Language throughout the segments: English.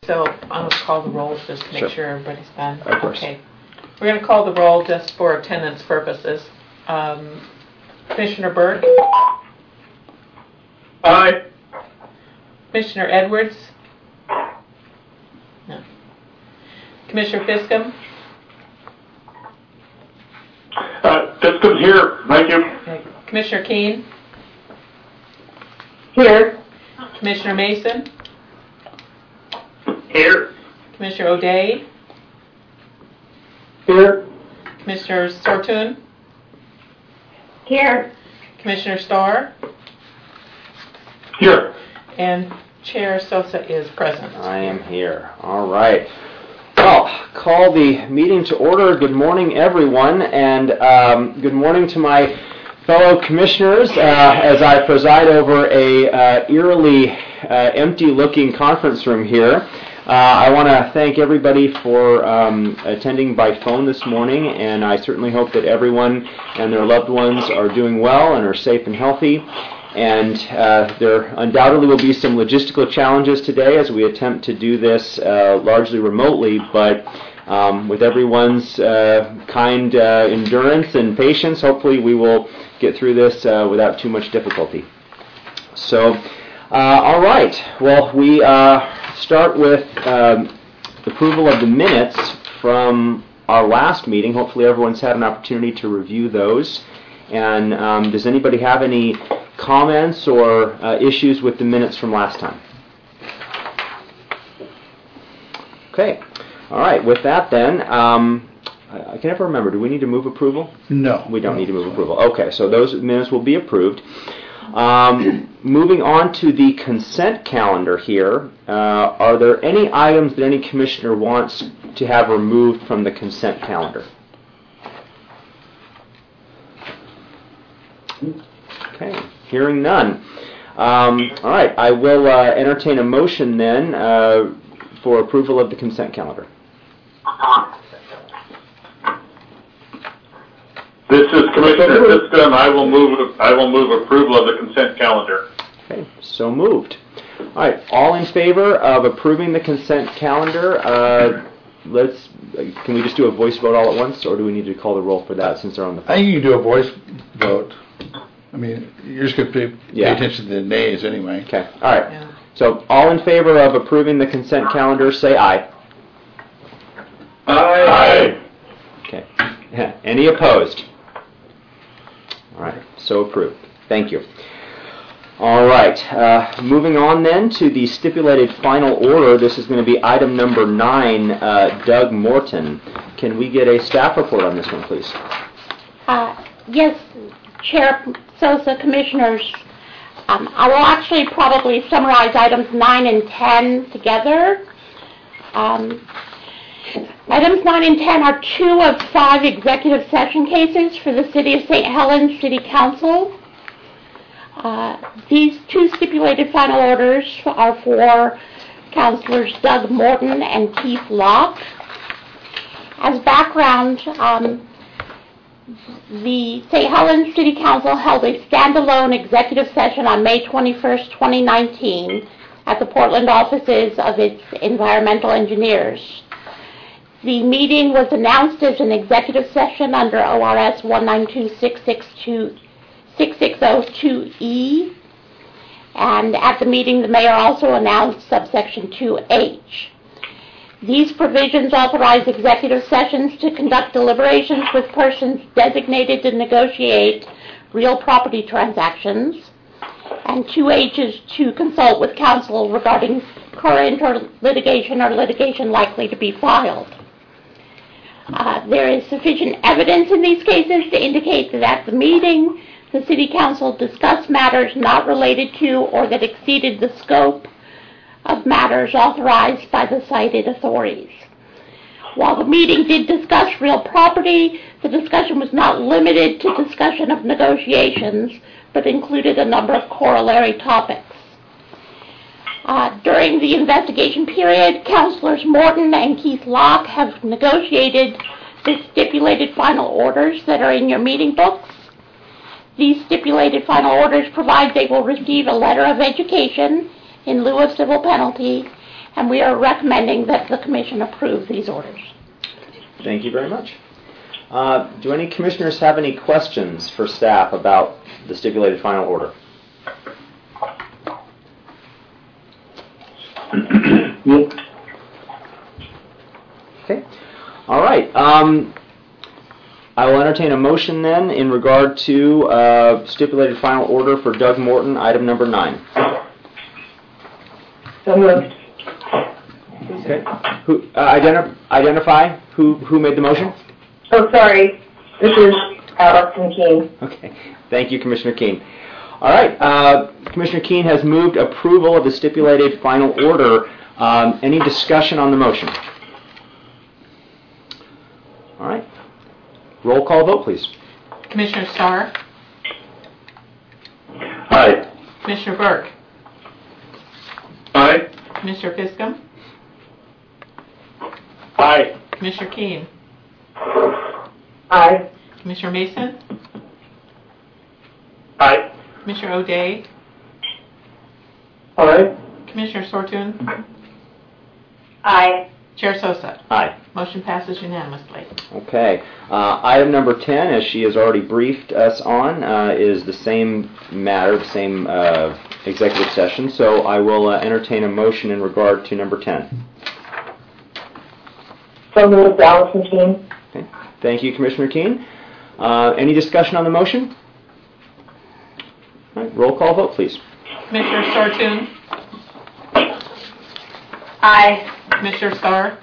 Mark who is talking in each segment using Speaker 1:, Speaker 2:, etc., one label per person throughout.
Speaker 1: So I'm going to call the roll just to make sure everybody's done.
Speaker 2: Of course.
Speaker 1: Okay. We're going to call the roll just for attendance purposes. Commissioner Burke?
Speaker 3: Aye.
Speaker 1: Commissioner Edwards? No. Commissioner Fiscom?
Speaker 3: Fiscom's here. Thank you.
Speaker 1: Okay. Commissioner Keene?
Speaker 4: Here.
Speaker 1: Commissioner Mason?
Speaker 3: Here.
Speaker 1: Commissioner O'Day?
Speaker 4: Here.
Speaker 1: Commissioner Sortun?
Speaker 4: Here.
Speaker 1: Commissioner Starr?
Speaker 3: Here.
Speaker 1: And Chair Sosa is present.
Speaker 2: I am here. All right. Well, call the meeting to order. Good morning, everyone, and good morning to my fellow commissioners as I preside over a eerily empty-looking conference room here. I want to thank everybody for attending by phone this morning, and I certainly hope that everyone and their loved ones are doing well and are safe and healthy. And there undoubtedly will be some logistical challenges today as we attempt to do this largely remotely, but with everyone's kind endurance and patience, hopefully we will get through this without too much difficulty. So, all right. Well, we start with approval of the minutes from our last meeting. Hopefully everyone's had an opportunity to review those. And does anybody have any comments or issues with the minutes from last time? Okay. All right. With that then, I can never remember. Do we need to move approval?
Speaker 5: No.
Speaker 2: We don't need to move approval. Okay. So those minutes will be approved. Moving on to the consent calendar here, are there any items that any commissioner wants to have removed from the consent calendar? Okay, hearing none. All right, I will entertain a motion then for approval of the consent calendar.
Speaker 3: This is Commissioner Fiscom. I will move approval of the consent calendar.
Speaker 2: Okay, so moved. All right, all in favor of approving the consent calendar? Can we just do a voice vote all at once, or do we need to call the roll for that since they're on the phone?
Speaker 5: I think you can do a voice vote. I mean, you're just going to pay attention to the nays anyway.
Speaker 2: Okay, all right.
Speaker 1: Yeah.
Speaker 2: So all in favor of approving the consent calendar, say aye.
Speaker 3: Aye.
Speaker 2: Okay. Any opposed? All right, so approved. Thank you. All right, moving on then to the stipulated final order. This is going to be item number 9, Doug Morton. Can we get a staff report on this one, please?
Speaker 4: Yes, Chair Sosa, Commissioners. I will actually probably summarize items 9 and 10 together. Items 9 and 10 are 2 of 5 executive session cases for the City of St. Helens City Council. These 2 stipulated final orders are for Councilors Doug Morton and Keith Locke. As background, the St. Helens City Council held a standalone executive session on May 21st, 2019 at the Portland offices of its environmental engineers. The meeting was announced as an executive session under ORS 192-6602E, and at the meeting the mayor also announced subsection 2H. These provisions authorize executive sessions to conduct deliberations with persons designated to negotiate real property transactions, and 2H is to consult with counsel regarding current or litigation likely to be filed. There is sufficient evidence in these cases to indicate that at the meeting, the City Council discussed matters not related to or that exceeded the scope of matters authorized by the cited authorities. While the meeting did discuss real property, the discussion was not limited to discussion of negotiations, but included a number of corollary topics. During the investigation period, Councilors Morton and Keith Locke have negotiated the stipulated final orders that are in your meeting books. These stipulated final orders provide they will receive a letter of education in lieu of civil penalty and we are recommending that the Commission approve these orders.
Speaker 2: Thank you very much. Do any commissioners have any questions for staff about the stipulated final order? Okay. All right. I will entertain a motion then in regard to stipulated final order for Doug Morton, item number 9.
Speaker 6: So moved.
Speaker 2: Okay. Who identify who made the motion?
Speaker 6: Oh, sorry. This is Allison Keene.
Speaker 2: Okay. Thank you, Commissioner Keene. All right. Commissioner Keene has moved approval of the stipulated final order. Any discussion on the motion? All right. Roll call vote, please.
Speaker 1: Commissioner Starr?
Speaker 3: Aye.
Speaker 1: Commissioner Burke?
Speaker 3: Aye.
Speaker 1: Commissioner Fiscum?
Speaker 3: Aye.
Speaker 1: Commissioner Keene?
Speaker 6: Aye.
Speaker 1: Commissioner Mason?
Speaker 3: Aye.
Speaker 1: Commissioner O'Day?
Speaker 3: Aye.
Speaker 1: Commissioner Sortune?
Speaker 6: Aye.
Speaker 1: Chair Sosa?
Speaker 2: Aye.
Speaker 1: Motion passes unanimously.
Speaker 2: Okay. Item number 10, as she has already briefed us on, is the same matter, the same executive session. So I will entertain a motion in regard to number 10.
Speaker 6: So moved, Allison Keene.
Speaker 2: Okay. Thank you, Commissioner Keene. Any discussion on the motion? All right. Roll call vote, please.
Speaker 1: Commissioner Sortune?
Speaker 6: Aye.
Speaker 1: Commissioner Starr?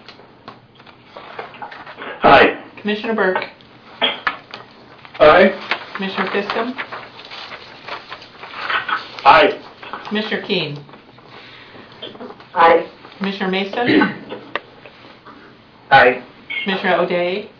Speaker 3: Aye.
Speaker 1: Commissioner Burke?
Speaker 3: Aye.
Speaker 1: Commissioner Fiscum?
Speaker 3: Aye.
Speaker 1: Commissioner Keene?
Speaker 6: Aye.
Speaker 1: Commissioner Mason?
Speaker 3: Aye.
Speaker 1: Commissioner O'Day?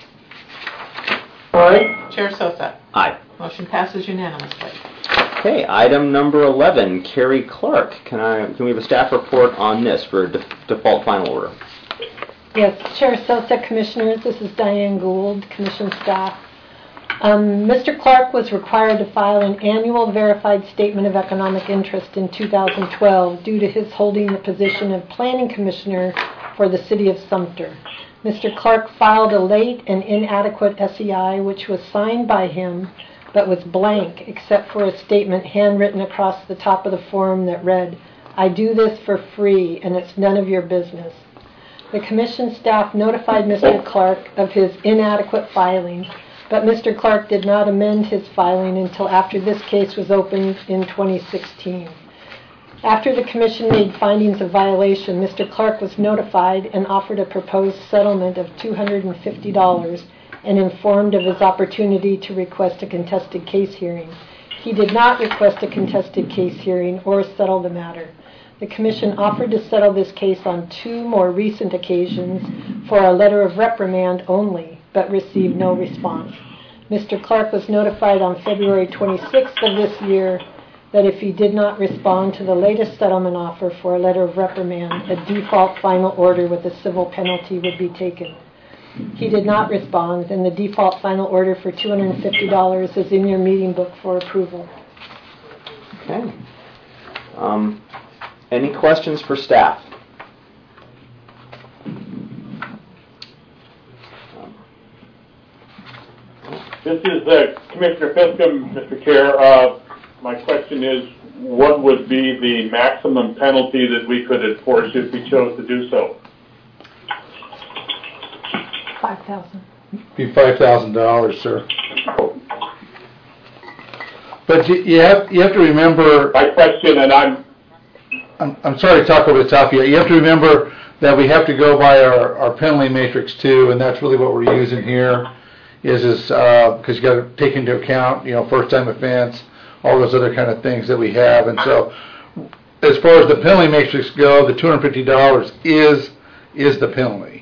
Speaker 6: Aye.
Speaker 1: Chair Sosa?
Speaker 2: Aye.
Speaker 1: Motion passes unanimously.
Speaker 2: Okay, item number 11, Carrie Clark. Can we have a staff report on this for default final order?
Speaker 7: Yes, Chair Sosa, Commissioners, this is Diane Gould, Commission staff. Mr. Clark was required to file an annual verified statement of economic interest in 2012 due to his holding the position of Planning Commissioner for the City of Sumter. Mr. Clark filed a late and inadequate SEI, which was signed by him, but was blank except for a statement handwritten across the top of the form that read, "I do this for free and it's none of your business." The Commission staff notified Mr. Clark of his inadequate filing, but Mr. Clark did not amend his filing until after this case was opened in 2016. After the Commission made findings of violation, Mr. Clark was notified and offered a proposed settlement of $250 and informed of his opportunity to request a contested case hearing. He did not request a contested case hearing or settle the matter. The Commission offered to settle this case on 2 more recent occasions for a letter of reprimand only, but received no response. Mr. Clark was notified on February 26th of this year that if he did not respond to the latest settlement offer for a letter of reprimand, a default final order with a civil penalty would be taken. He did not respond, and the default final order for $250 is in your meeting book for approval.
Speaker 2: Okay. Any questions for staff?
Speaker 3: This is Commissioner Fiscum, Mr. Chair. My question is, what would be the maximum penalty that we could enforce if we chose to do so?
Speaker 7: $5,000.
Speaker 5: Be $5,000, sir. But you have to remember.
Speaker 3: My question, and
Speaker 5: I'm sorry to talk over the top of you. You have to remember that we have to go by our penalty matrix too, and that's really what we're using here. Is because you got to take into account, first time offense, all those other kind of things that we have, and so as far as the penalty matrix go, the $250 is the penalty.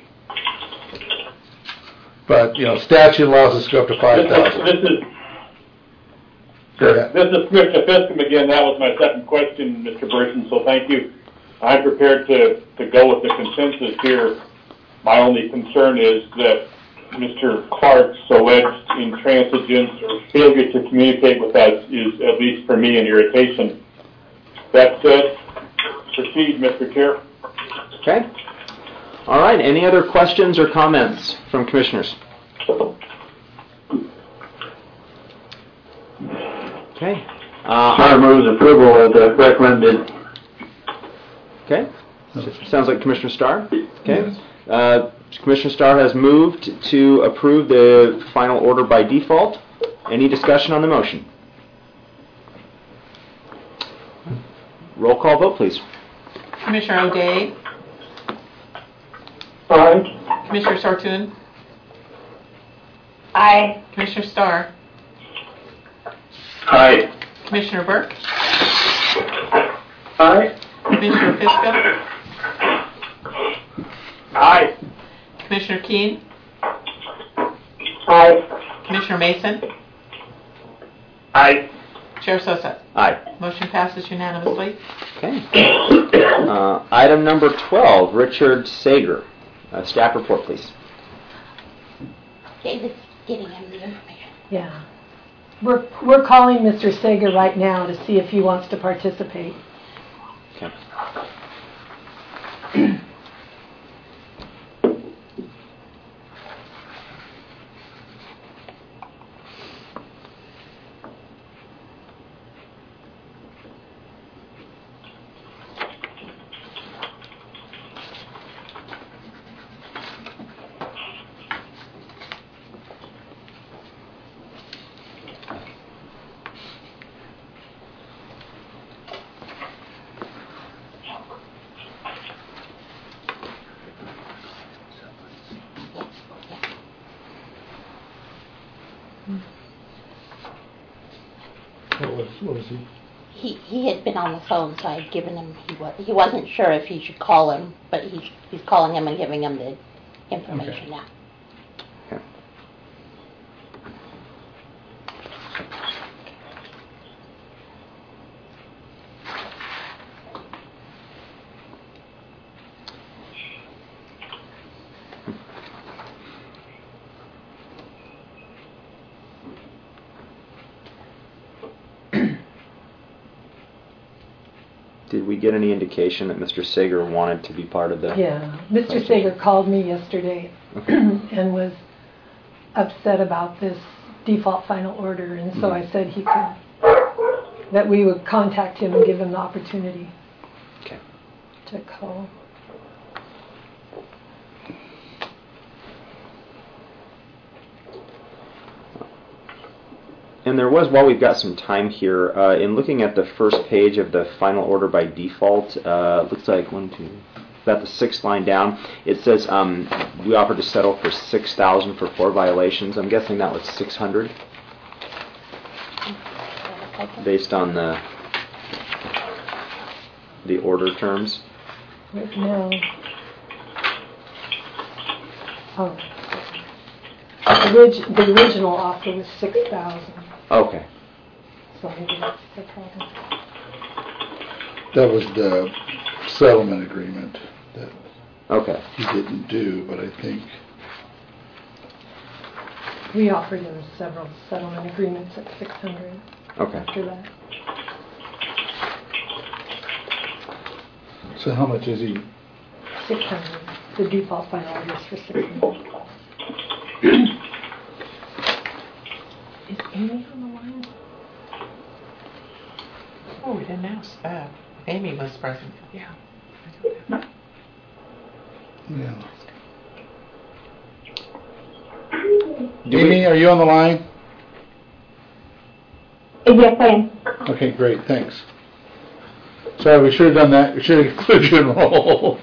Speaker 5: But statute allows us to go up to $5,000. Go ahead.
Speaker 3: This is Commissioner Fiscum again. That was my second question, Mr. Burton, so thank you. I'm prepared to go with the consensus here. My only concern is that Mr. Clark's alleged intransigence or failure to communicate with us is, at least for me, an irritation. That said, proceed, Mr. Chair.
Speaker 2: Okay. All right. Any other questions or comments from commissioners? Okay.
Speaker 8: Chair moves approval of the recommended.
Speaker 2: Okay. Sounds like Commissioner Starr. Okay. Commissioner Starr has moved to approve the final order by default. Any discussion on the motion? Roll call vote, please.
Speaker 1: Commissioner O'Day,
Speaker 6: Aye.
Speaker 1: Commissioner Sartoon,
Speaker 6: Aye.
Speaker 1: Commissioner Starr,
Speaker 8: Aye.
Speaker 1: Commissioner Burke,
Speaker 6: Aye.
Speaker 1: Commissioner Fiska,
Speaker 8: Aye.
Speaker 1: Commissioner Keane,
Speaker 6: Aye.
Speaker 1: Commissioner Mason,
Speaker 8: Aye.
Speaker 1: Chair Sosa.
Speaker 2: Aye.
Speaker 1: Motion passes unanimously.
Speaker 2: Okay. Item number 12, Richard Sager. Staff report, please.
Speaker 4: David's getting him the information.
Speaker 7: Yeah. We're calling Mr. Sager right now to see if he wants to participate.
Speaker 2: Okay.
Speaker 5: What was he?
Speaker 4: He had been on the phone, so I'd given him, he wasn't sure if he should call him, but he's calling him and giving him the information now.
Speaker 2: Okay. Did we get any indication that Mr. Sager wanted to be part of the...
Speaker 7: Yeah. Mr. Sager called me yesterday and was upset about this default final order, and so I said that we would contact him and give him the opportunity to call.
Speaker 2: And there was, while we've got some time here, in looking at the first page of the final order by default, looks like about the sixth line down, it says we offered to settle for $6,000 for 4 violations. I'm guessing that was 600 based on the order terms.
Speaker 7: Right now. Oh. The original offer was $6,000.
Speaker 2: Okay.
Speaker 7: So maybe that's the problem.
Speaker 5: That was the settlement agreement that
Speaker 2: Okay.
Speaker 5: he didn't do, but I think
Speaker 7: We offered him several settlement agreements at $600
Speaker 2: Okay.
Speaker 7: after that.
Speaker 5: so. How much is he?
Speaker 7: $600. The default final order is for $600. Is Amy on the line?
Speaker 1: Oh, we didn't ask that. Amy was present. Yeah.
Speaker 5: Yeah. Amy, are you on the line?
Speaker 6: Yes, I am.
Speaker 5: Okay, great, thanks. Sorry, we should have done that. We should have included you in roll.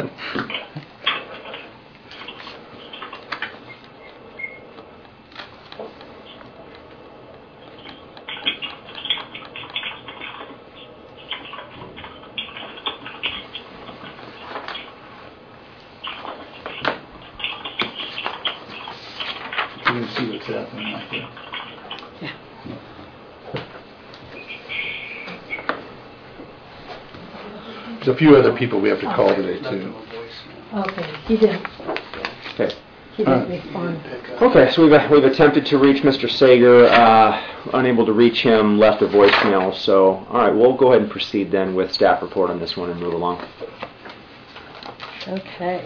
Speaker 5: You can see what's happening out there. There's a few other people we have to call today, too.
Speaker 7: Okay, he didn't
Speaker 2: Okay.
Speaker 7: respond.
Speaker 2: Okay, so we've attempted to reach Mr. Sager, unable to reach him, left a voicemail. So, all right, we'll go ahead and proceed then with staff report on this one and move along.
Speaker 7: Okay.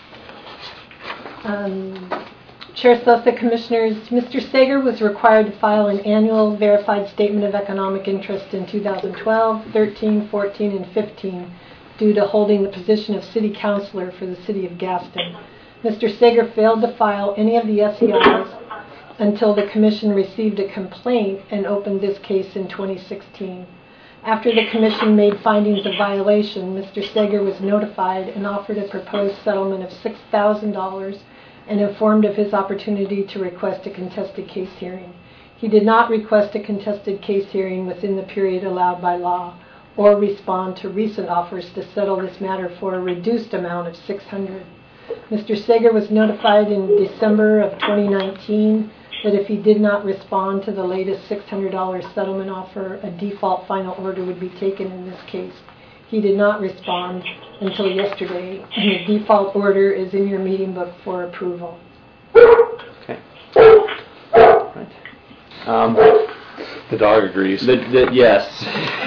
Speaker 7: Chair Sosa, Commissioners, Mr. Sager was required to file an annual verified statement of economic interest in 2012, 13, 14, and 15 due to holding the position of City Councilor for the City of Gaston. Mr. Sager failed to file any of the SEIs until the Commission received a complaint and opened this case in 2016. After the Commission made findings of violation, Mr. Sager was notified and offered a proposed settlement of $6,000 and informed of his opportunity to request a contested case hearing. He did not request a contested case hearing within the period allowed by law or respond to recent offers to settle this matter for a reduced amount of $600. Mr. Sager was notified in December of 2019 that if he did not respond to the latest $600 settlement offer, a default final order would be taken in this case. He did not respond until yesterday, and the default order is in your meeting book for approval.
Speaker 2: Okay. Right.
Speaker 5: The dog agrees.
Speaker 2: Yes.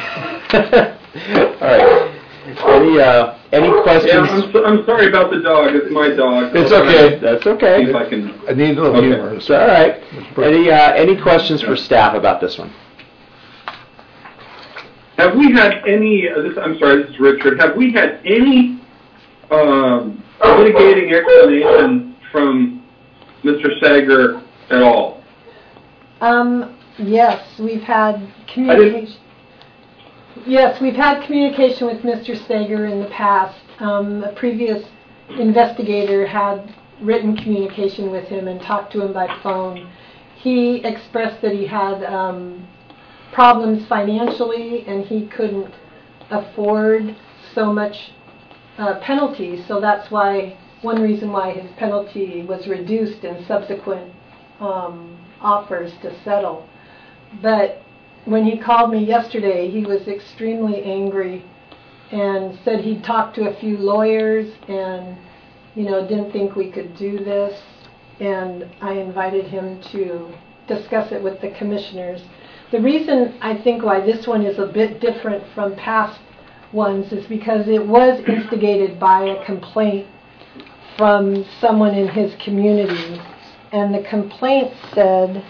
Speaker 2: All right. Any questions?
Speaker 8: Yeah, I'm sorry about the dog. It's my dog.
Speaker 5: It's okay.
Speaker 2: That's okay.
Speaker 8: See if I can.
Speaker 5: I need a little humor.
Speaker 2: It's all right. Any questions for staff about this one?
Speaker 8: Have we had any? I'm sorry. This is Richard. Have we had any mitigating explanation from Mr. Sager at all?
Speaker 7: Yes, we've had communication. Yes, we've had communication with Mr. Sager in the past. A previous investigator had written communication with him and talked to him by phone. He expressed that he had problems financially and he couldn't afford so much penalty, so that's why one reason why his penalty was reduced in subsequent offers to settle. But when he called me yesterday, he was extremely angry and said he'd talked to a few lawyers and, didn't think we could do this. And I invited him to discuss it with the commissioners. The reason I think why this one is a bit different from past ones is because it was instigated by a complaint from someone in his community. And the complaint said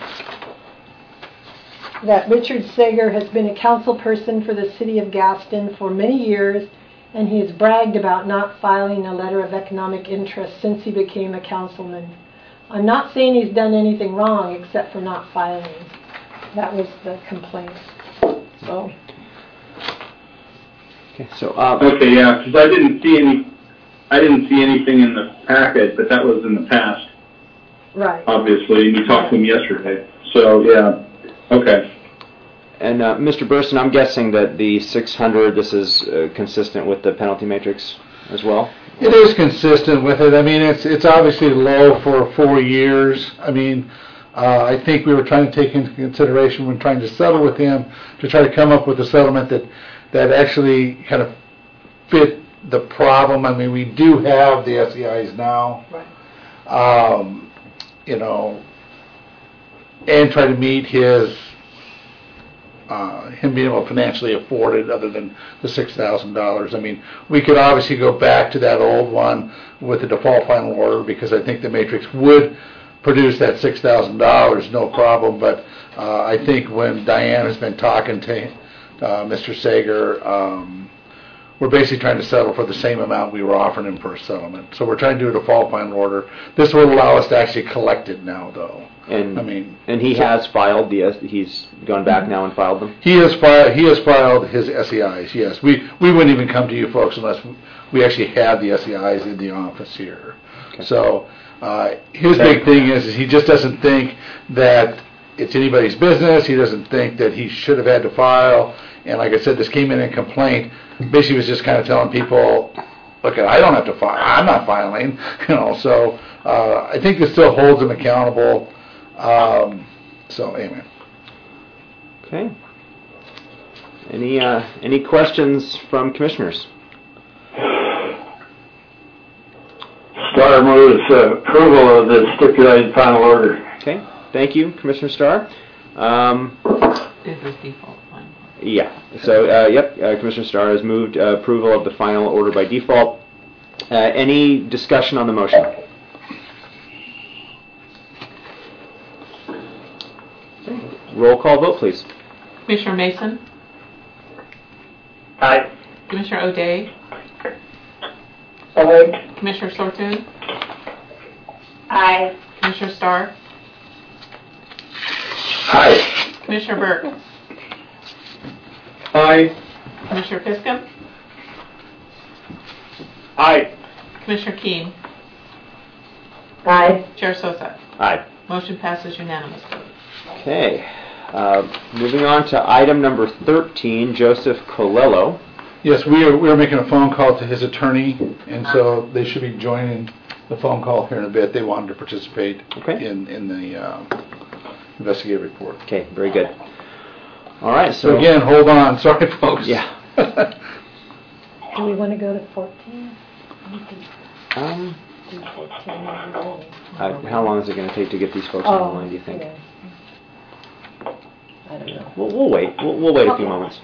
Speaker 7: that Richard Sager has been a council person for the City of Gaston for many years, and he has bragged about not filing a letter of economic interest since he became a councilman. I'm not saying he's done anything wrong except for not filing. That was the complaint. So.
Speaker 2: Okay. So.
Speaker 8: Okay, yeah, because I didn't see anything in the packet, but that was in the past.
Speaker 7: Right.
Speaker 8: Obviously, and you talked to him yesterday. So yeah. Okay.
Speaker 2: And Mr. Burson, I'm guessing that the 600, this is consistent with the penalty matrix as well?
Speaker 5: It is consistent with it. I mean, it's obviously low for 4 years. I mean, I think we were trying to take into consideration when trying to settle with him to try to come up with a settlement that actually kind of fit the problem. I mean, we do have the SEIs now.
Speaker 7: Right.
Speaker 5: And try to meet his him being able to financially afford it other than the $6,000. I mean, we could obviously go back to that old one with the default final order because I think the matrix would produce that $6,000, no problem. But I think when Diane has been talking to Mr. Sager, we're basically trying to settle for the same amount we were offering him for a settlement. So we're trying to do a default final order. This will allow us to actually collect it now, though.
Speaker 2: And he has filed he's gone back now and filed them?
Speaker 5: He has filed his SEIs, yes. We wouldn't even come to you folks unless we actually had the SEIs in the office here. Okay. So his big thing is he just doesn't think that it's anybody's business. He doesn't think that he should have had to file. And like I said, this came in a complaint. Basically was just kind of telling people, look, I don't have to file. I'm not filing. So I think this still holds him accountable. So anyway.
Speaker 2: Okay. Any questions from commissioners?
Speaker 8: Starr moves approval of the stipulated final order.
Speaker 2: Okay. Thank you, Commissioner Starr.
Speaker 1: Is this default final?
Speaker 2: Yeah. So, Commissioner Starr has moved approval of the final order by default. Any discussion on the motion? Roll call vote, please.
Speaker 1: Commissioner Mason?
Speaker 8: Aye.
Speaker 1: Commissioner O'Day?
Speaker 6: Aye.
Speaker 1: Commissioner Sortune?
Speaker 6: Aye.
Speaker 1: Commissioner Starr?
Speaker 8: Aye.
Speaker 1: Commissioner Burke?
Speaker 8: Aye.
Speaker 1: Commissioner Piscum?
Speaker 3: Aye.
Speaker 1: Commissioner Keen?
Speaker 6: Aye.
Speaker 1: Chair Sosa?
Speaker 2: Aye.
Speaker 1: Motion passes unanimously.
Speaker 2: Okay. Moving on to item number 13, Joseph Colello.
Speaker 5: Yes, we are making a phone call to his attorney, and so they should be joining the phone call here in a bit. They wanted to participate
Speaker 2: Okay.
Speaker 5: in the investigative report.
Speaker 2: Okay, very good. All right,
Speaker 5: So again, hold on. Sorry, folks.
Speaker 2: Yeah.
Speaker 7: Do we want to go to 14?
Speaker 2: Um,
Speaker 7: Do 14 already.
Speaker 2: how long is it going to take to get these folks
Speaker 7: Oh,
Speaker 2: online, do you think?
Speaker 7: yeah. I don't know.
Speaker 2: We'll wait. We'll wait a few moments.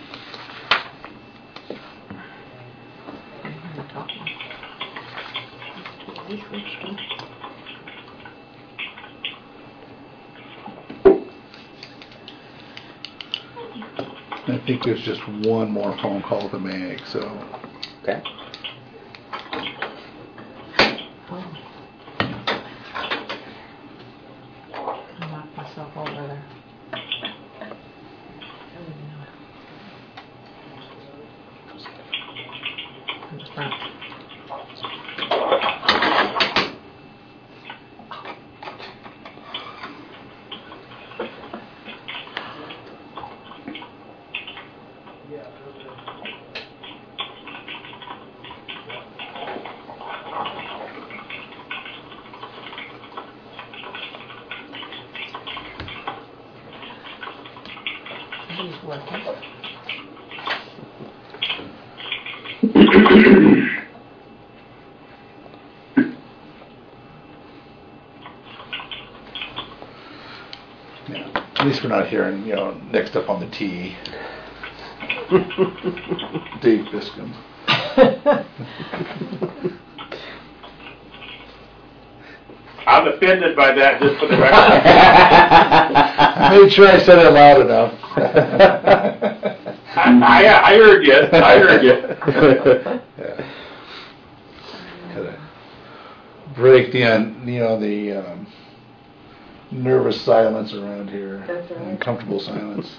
Speaker 5: I think there's just one more phone call to make, so.
Speaker 2: Okay.
Speaker 1: I knocked myself over there. In the front. He's working.
Speaker 5: Yeah. At least we're not hearing, next up on the T. Dave Biscom.
Speaker 3: I'm offended by that, just for the record.
Speaker 5: I made sure I said it loud enough.
Speaker 3: I heard you. I heard you.
Speaker 5: Yeah. Gotta break the nervous silence around here.
Speaker 6: That's right.
Speaker 5: Uncomfortable silence.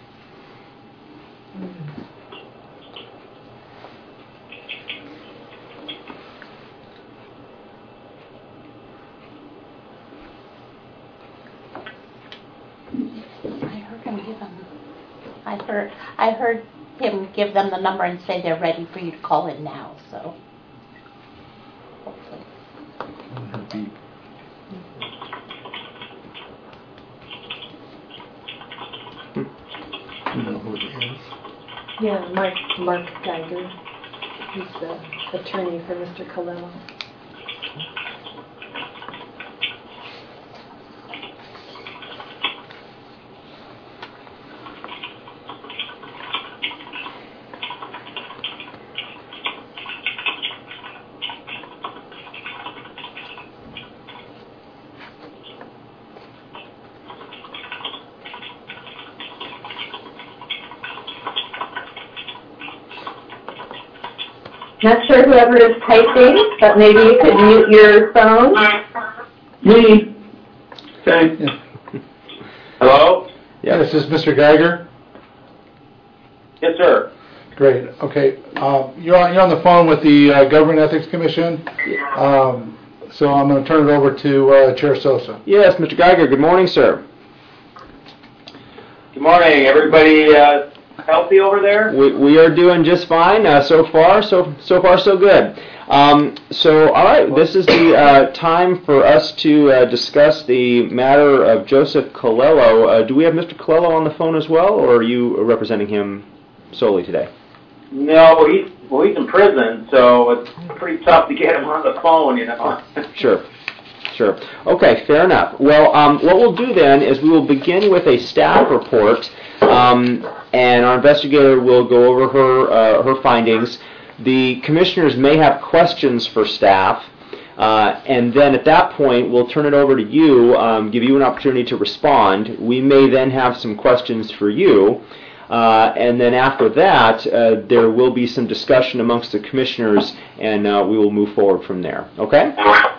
Speaker 4: I heard him give them the number and say they're ready for you to call in now, so hopefully.
Speaker 5: Her beep. You know who it is?
Speaker 7: Yeah, Mark Geiger. He's the attorney for Mr. Colello.
Speaker 6: Not sure whoever is typing, but maybe you could mute your phone.
Speaker 8: Me. Okay.
Speaker 5: Yeah.
Speaker 3: Hello?
Speaker 5: Yes, is this Mr. Geiger?
Speaker 3: Yes, sir.
Speaker 5: Great. Okay. You're on the phone with the Government Ethics Commission. So I'm going to turn it over to Chair Sosa.
Speaker 2: Yes, Mr. Geiger, good morning, sir.
Speaker 8: Good morning, everybody. Healthy over there?
Speaker 2: We are doing just fine so far so good. So all right, this is the time for us to discuss the matter of Joseph Colello. Do we have Mr. Colello on the phone as well, or are you representing him solely today?
Speaker 8: No, he's in prison, so it's pretty tough to get him on the phone,
Speaker 2: Sure. Okay, fair enough. Well, what we'll do then is we will begin with a staff report, and our investigator will go over her findings. The commissioners may have questions for staff, and then at that point, we'll turn it over to you, give you an opportunity to respond. We may then have some questions for you, and then after that, there will be some discussion amongst the commissioners, and we will move forward from there. Okay?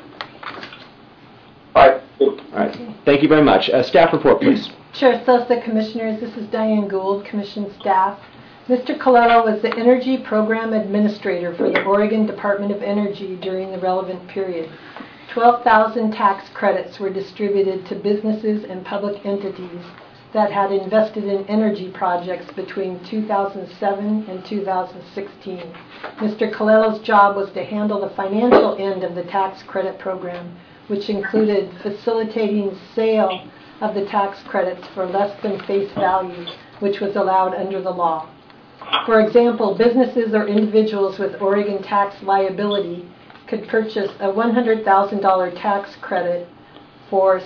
Speaker 2: All right. Thank you very much. Staff report, please.
Speaker 7: Chair Sosa, Commissioners, this is Diane Gould, Commission staff. Mr. Colello was the Energy Program Administrator for the Oregon Department of Energy during the relevant period. 12,000 tax credits were distributed to businesses and public entities that had invested in energy projects between 2007 and 2016. Mr. Colello's job was to handle the financial end of the tax credit program, which included facilitating sale of the tax credits for less than face value, which was allowed under the law. For example, businesses or individuals with Oregon tax liability could purchase a $100,000 tax credit for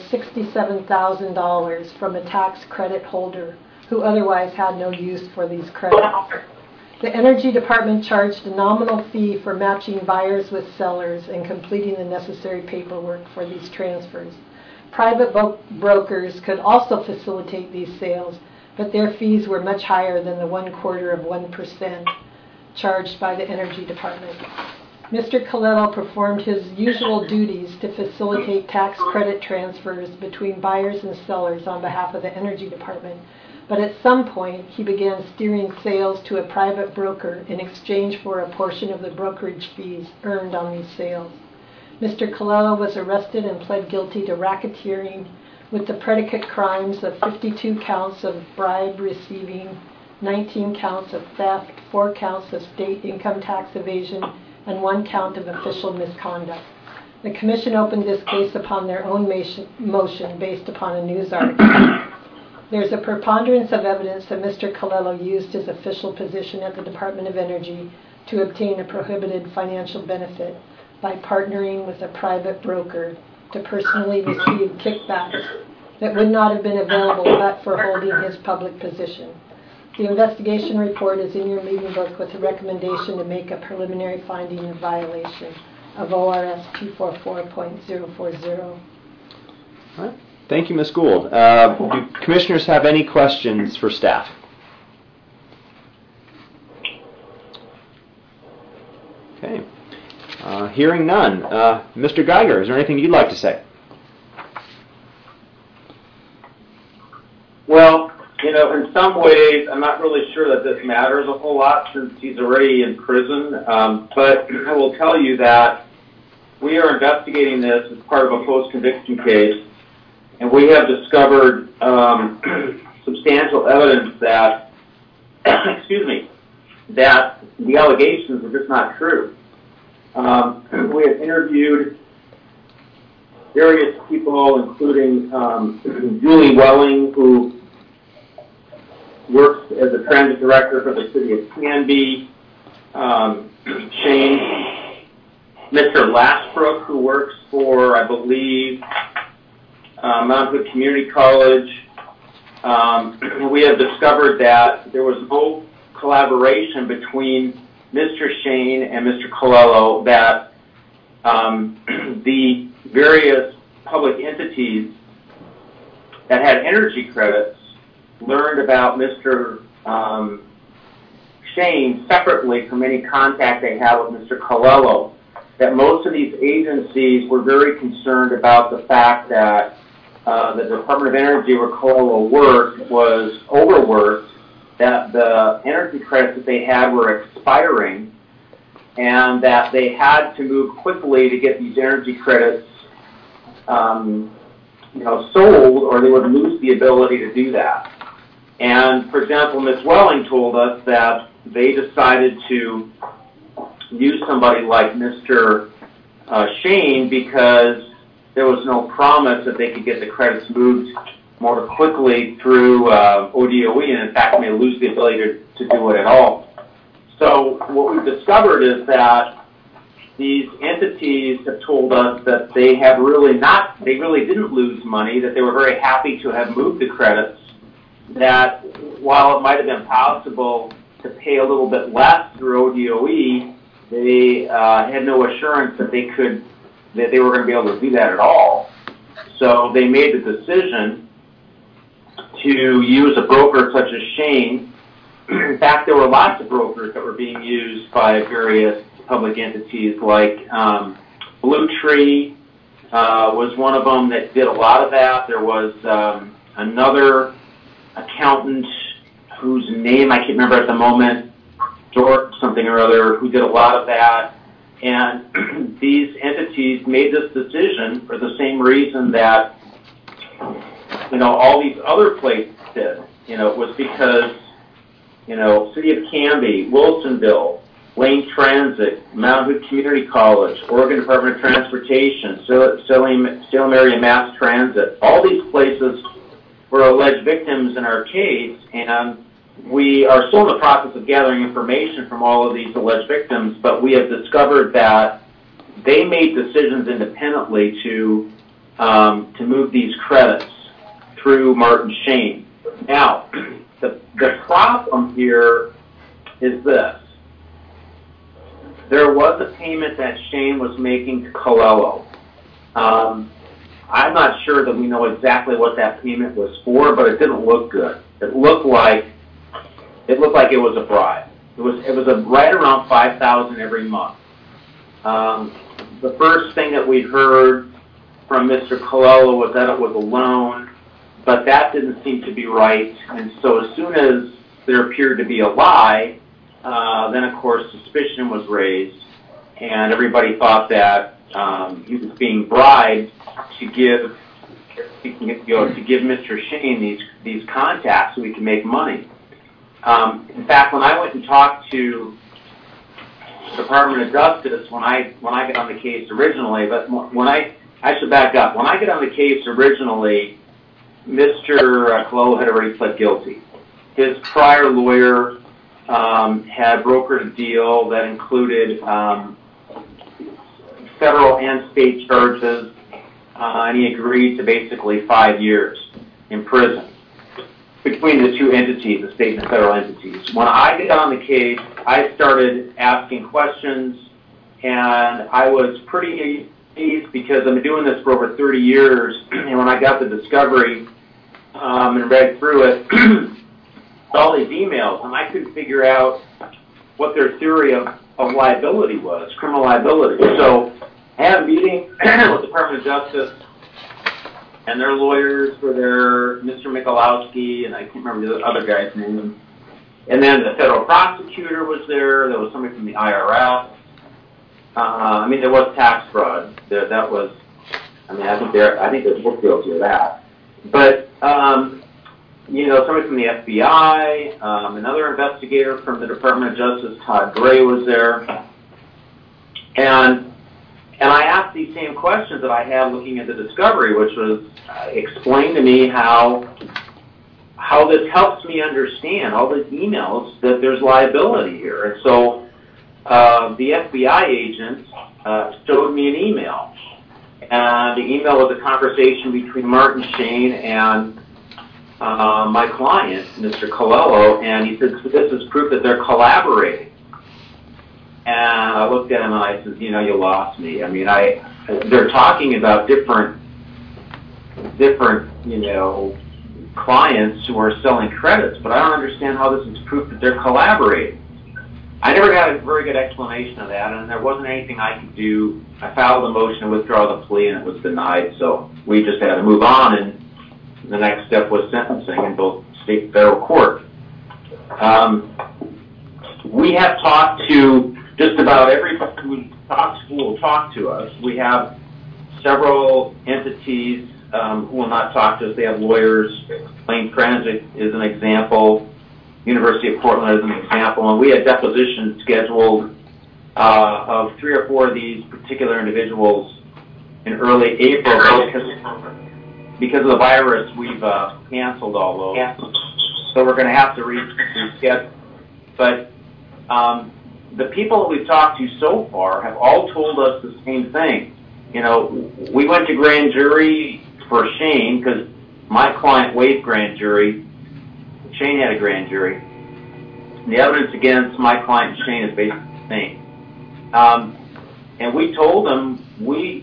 Speaker 7: $67,000 from a tax credit holder who otherwise had no use for these credits. The Energy Department charged a nominal fee for matching buyers with sellers and completing the necessary paperwork for these transfers. Private brokers could also facilitate these sales, but their fees were much higher than the 0.25% charged by the Energy Department. Mr. Colello performed his usual duties to facilitate tax credit transfers between buyers and sellers on behalf of the Energy Department, but at some point he began steering sales to a private broker in exchange for a portion of the brokerage fees earned on these sales. Mr. Colello was arrested and pled guilty to racketeering with the predicate crimes of 52 counts of bribe receiving, 19 counts of theft, 4 counts of state income tax evasion, and 1 count of official misconduct. The Commission opened this case upon their own motion based upon a news article. There's a preponderance of evidence that Mr. Colello used his official position at the Department of Energy to obtain a prohibited financial benefit by partnering with a private broker to personally receive kickbacks that would not have been available but for holding his public position. The investigation report is in your meeting book with a recommendation to make a preliminary finding in violation of ORS 244.040.
Speaker 2: All right. Thank you, Ms. Gould. Do commissioners have any questions for staff? Okay. Hearing none. Mr. Geiger, is there anything you'd like to say?
Speaker 9: Well, you know, in some ways, I'm not really sure that this matters a whole lot since he's already in prison. But I will tell you that we are investigating this as part of a post-conviction case, and we have discovered substantial evidence that, excuse me, that the allegations are just not true. We have interviewed various people, including Julie Welling, who works as a transit director for the city of Canby, Shane, Mr. Lastbrook, who works for, I believe, Mount Hood Community College. We have discovered that there was no collaboration between Mr. Shane and Mr. Colello, that the various public entities that had energy credits learned about Mr. Shane separately from any contact they had with Mr. Colello. That most of these agencies were very concerned about the fact that the Department of Energy where Colello worked was overworked, that the energy credits that they had were expiring, and that they had to move quickly to get these energy credits sold, or they would lose the ability to do that. And, for example, Ms. Welling told us that they decided to use somebody like Mr. Shane because there was no promise that they could get the credits moved more quickly through ODOE, and in fact may lose the ability to do it at all. So what we've discovered is that these entities have told us that they really didn't lose money, that they were very happy to have moved the credits, that while it might have been possible to pay a little bit less through ODOE, they had no assurance that they were going to be able to do that at all. So they made the decision to use a broker such as Shane. In fact, there were lots of brokers that were being used by various public entities, like Blue Tree was one of them that did a lot of that. There was another accountant whose name I can't remember at the moment, George something or other, who did a lot of that. And these entities made this decision for the same reason that, all these other places did. It was because, City of Canby, Wilsonville, Lane Transit, Mount Hood Community College, Oregon Department of Transportation, Salem Area Mass Transit, all these places were alleged victims in our case, and we are still in the process of gathering information from all of these alleged victims, but we have discovered that they made decisions independently to move these credits through Martin Shane. Now, the problem here is this. There was a payment that Shane was making to Colello. I'm not sure that we know exactly what that payment was for, but it didn't look good. It looked like it was a bribe. It was right around $5,000 every month. The first thing that we heard from Mr. Colello was that it was a loan, but that didn't seem to be right. And so as soon as there appeared to be a lie, then of course suspicion was raised, and everybody thought that he was being bribed to give Mr. Shane these contacts so he could make money. In fact, when I went and talked to the Department of Justice when I got on the case originally, but I should back up. When I got on the case originally, Mr. Colello had already pled guilty. His prior lawyer had brokered a deal that included federal and state charges, and he agreed to basically 5 years in prison between the two entities, the state and the federal entities. When I got on the case, I started asking questions, and I was pretty amazed because I've been doing this for over 30 years, and when I got the discovery and read through it, all these emails, and I couldn't figure out what their theory of liability was, criminal liability. So I had a meeting with the Department of Justice and their lawyers for Mr. Michalowski, and I can't remember the other guy's name. And then the federal prosecutor was there. There was somebody from the IRS. There was tax fraud. That was, I think they're both guilty of that. But somebody from the FBI, another investigator from the Department of Justice, Todd Gray, was there. And I asked these same questions that I had looking at the discovery, which was explain to me how this helps me understand all these emails that there's liability here. And so the FBI agent showed me an email. And the email was a conversation between Martin Shane and my client, Mr. Colello, and he said, so this is proof that they're collaborating. And I looked at him and I said, you lost me. They're talking about different, clients who are selling credits, but I don't understand how this is proof that they're collaborating. I never got a very good explanation of that, and there wasn't anything I could do. I filed a motion to withdraw the plea, and it was denied, so we just had to move on, and the next step was sentencing in both state and federal court. We have talked to just about everybody who will talk to us. We have several entities who will not talk to us. They have lawyers. Lane Transit is an example. University of Portland is an example. And we had depositions scheduled of 3 or 4 of these particular individuals in early April. Because of the virus, we've canceled all those. So we're going to have to reschedule. But the people that we've talked to so far have all told us the same thing. We went to grand jury for Shane because my client waived grand jury. Shane had a grand jury. And the evidence against my client Shane is basically the same. And we told him we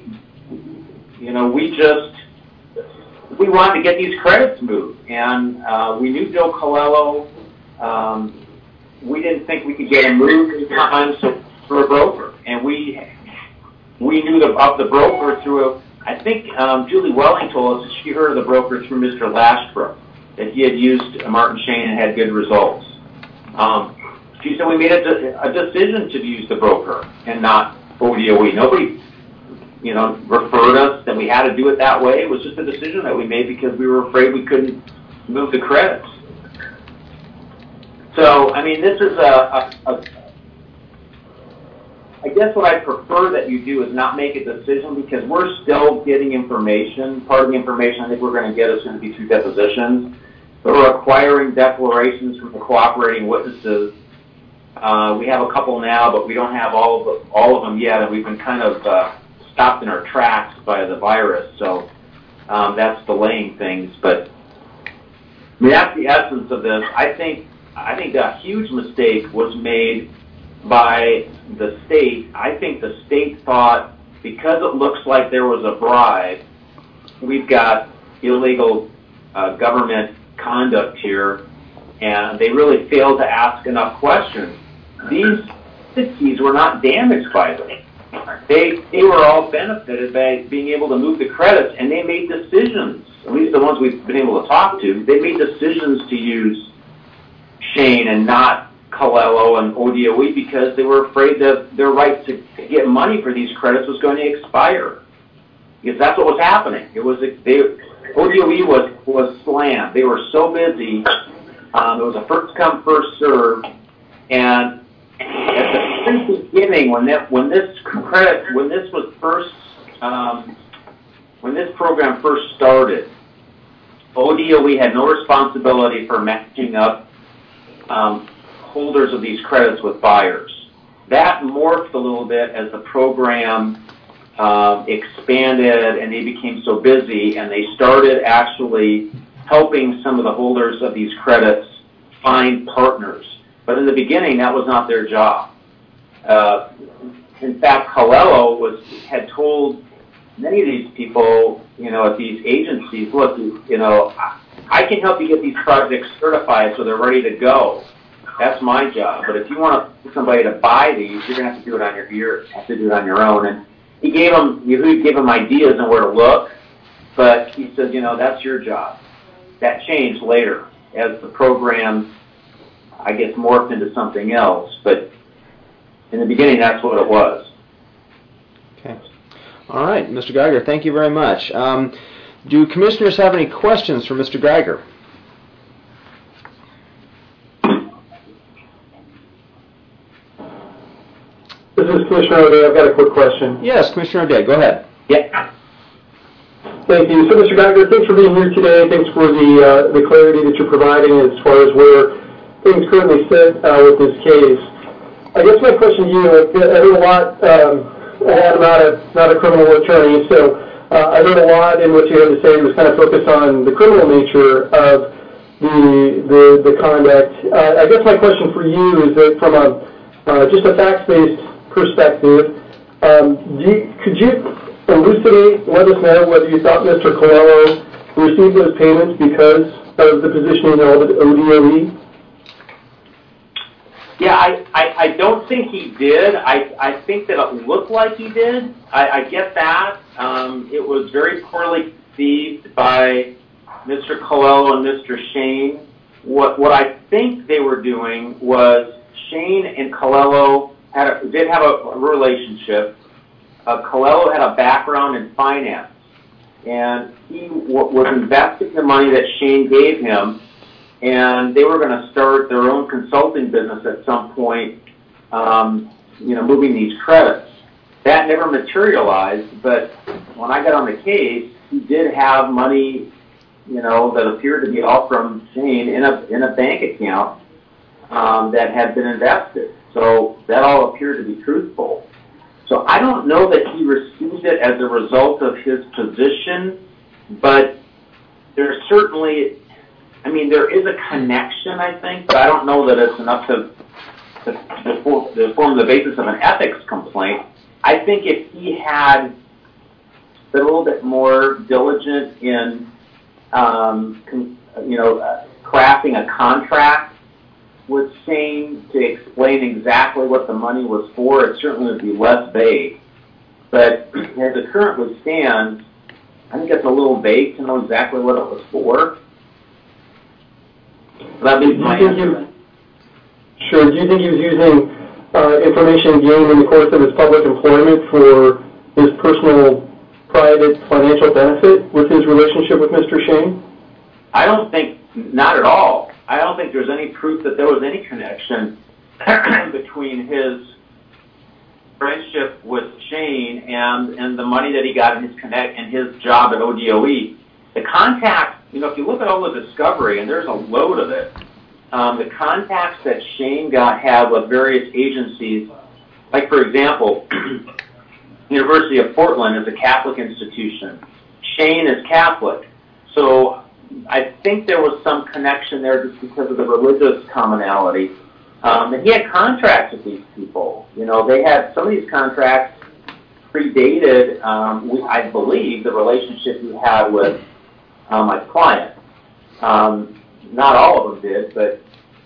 Speaker 9: wanted to get these credits moved, and we knew Joe Colello. We didn't think we could get him moved in time, so through a broker, and we knew of the broker through I think Julie Welling told us that she heard of the broker through Mr. Lashbrook, that he had used Martin Shane and had good results. She said we made a decision to use the broker and not ODOE. Nobody, referred us that we had to do it that way. It was just a decision that we made because we were afraid we couldn't move the credits. So, I mean, this is I guess what I prefer that you do is not make a decision because we're still getting information. Part of the information I think we're going to get is going to be through depositions. But we're acquiring declarations from the cooperating witnesses. We have a couple now, but we don't have all of them yet, and we've been kind of stopped in our tracks by the virus. So that's delaying things. But I mean, that's the essence of this. I think a huge mistake was made by the state. I think the state thought because it looks like there was a bribe, we've got illegal government conduct here, and they really failed to ask enough questions. These entities were not damaged by this. They were all benefited by being able to move the credits, and they made decisions, at least the ones we've been able to talk to, they made decisions to use Shane and not Colello and ODOE because they were afraid that their right to get money for these credits was going to expire. Because that's what was happening. ODOE was slammed. They were so busy. It was a first come, first served. And at the very beginning, when this program first started, ODOE had no responsibility for matching up holders of these credits with buyers. That morphed a little bit as the program expanded and they became so busy, and they started actually helping some of the holders of these credits find partners. But in the beginning, that was not their job. In fact, Colello had told many of these people, at these agencies, look, I can help you get these projects certified so they're ready to go. That's my job. But if you want somebody to buy these, you're going to have to do it on your own. And he gave them ideas on where to look, but he said, that's your job. That changed later as the program, I guess, morphed into something else. But in the beginning, that's what it was.
Speaker 2: Okay. All right, Mr. Geiger, thank you very much. Do commissioners have any questions for Mr. Geiger?
Speaker 10: This is Commissioner O'Day. I've got a quick question.
Speaker 2: Yes, Commissioner O'Day, go ahead.
Speaker 9: Yeah.
Speaker 10: Thank you. So, Mr. Geiger, thanks for being here today. Thanks for the clarity that you're providing as far as where things currently sit with this case. I guess my question to you, I heard a lot, I'm not a criminal attorney, so I heard a lot in what you had to say was kind of focused on the criminal nature of the conduct. I guess my question for you is that from just a facts-based perspective, could you elucidate, let us know whether you thought Mr. Colello received those payments because of the positioning of ODOE?
Speaker 9: Yeah, I don't think he did. I think that it looked like he did. I get that. It was very poorly conceived by Mr. Colello and Mr. Shane. What I think they were doing was Shane and Colello did have a relationship. Colello had a background in finance, and he was investing the money that Shane gave him, and they were going to start their own consulting business at some point, moving these credits. That never materialized, but when I got on the case, he did have money, that appeared to be all from Shane in a bank account that had been invested. So that all appeared to be truthful. So I don't know that he received it as a result of his position, but there's certainly, there is a connection, I think, but I don't know that it's enough to to form the basis of an ethics complaint. I think if he had been a little bit more diligent in, crafting a contract with Shane to explain exactly what the money was for, it certainly would be less vague. But as it currently stands, I think it's a little vague to know exactly what it was for. That leaves my answer.
Speaker 10: Sure. Do you think he was using information gained in the course of his public employment for his personal, private financial benefit with his relationship with Mr. Shane?
Speaker 9: I don't think, not at all. I don't think there's any proof that there was any connection between his friendship with Shane and the money that he got in his job at ODOE. The contact, if you look at all the discovery, and there's a load of it, the contacts that Shane had with various agencies, like for example, University of Portland is a Catholic institution. Shane is Catholic. So I think there was some connection there just because of the religious commonality. And he had contracts with these people. They had some of these contracts predated, I believe, the relationship he had with my client. Not all of them did, but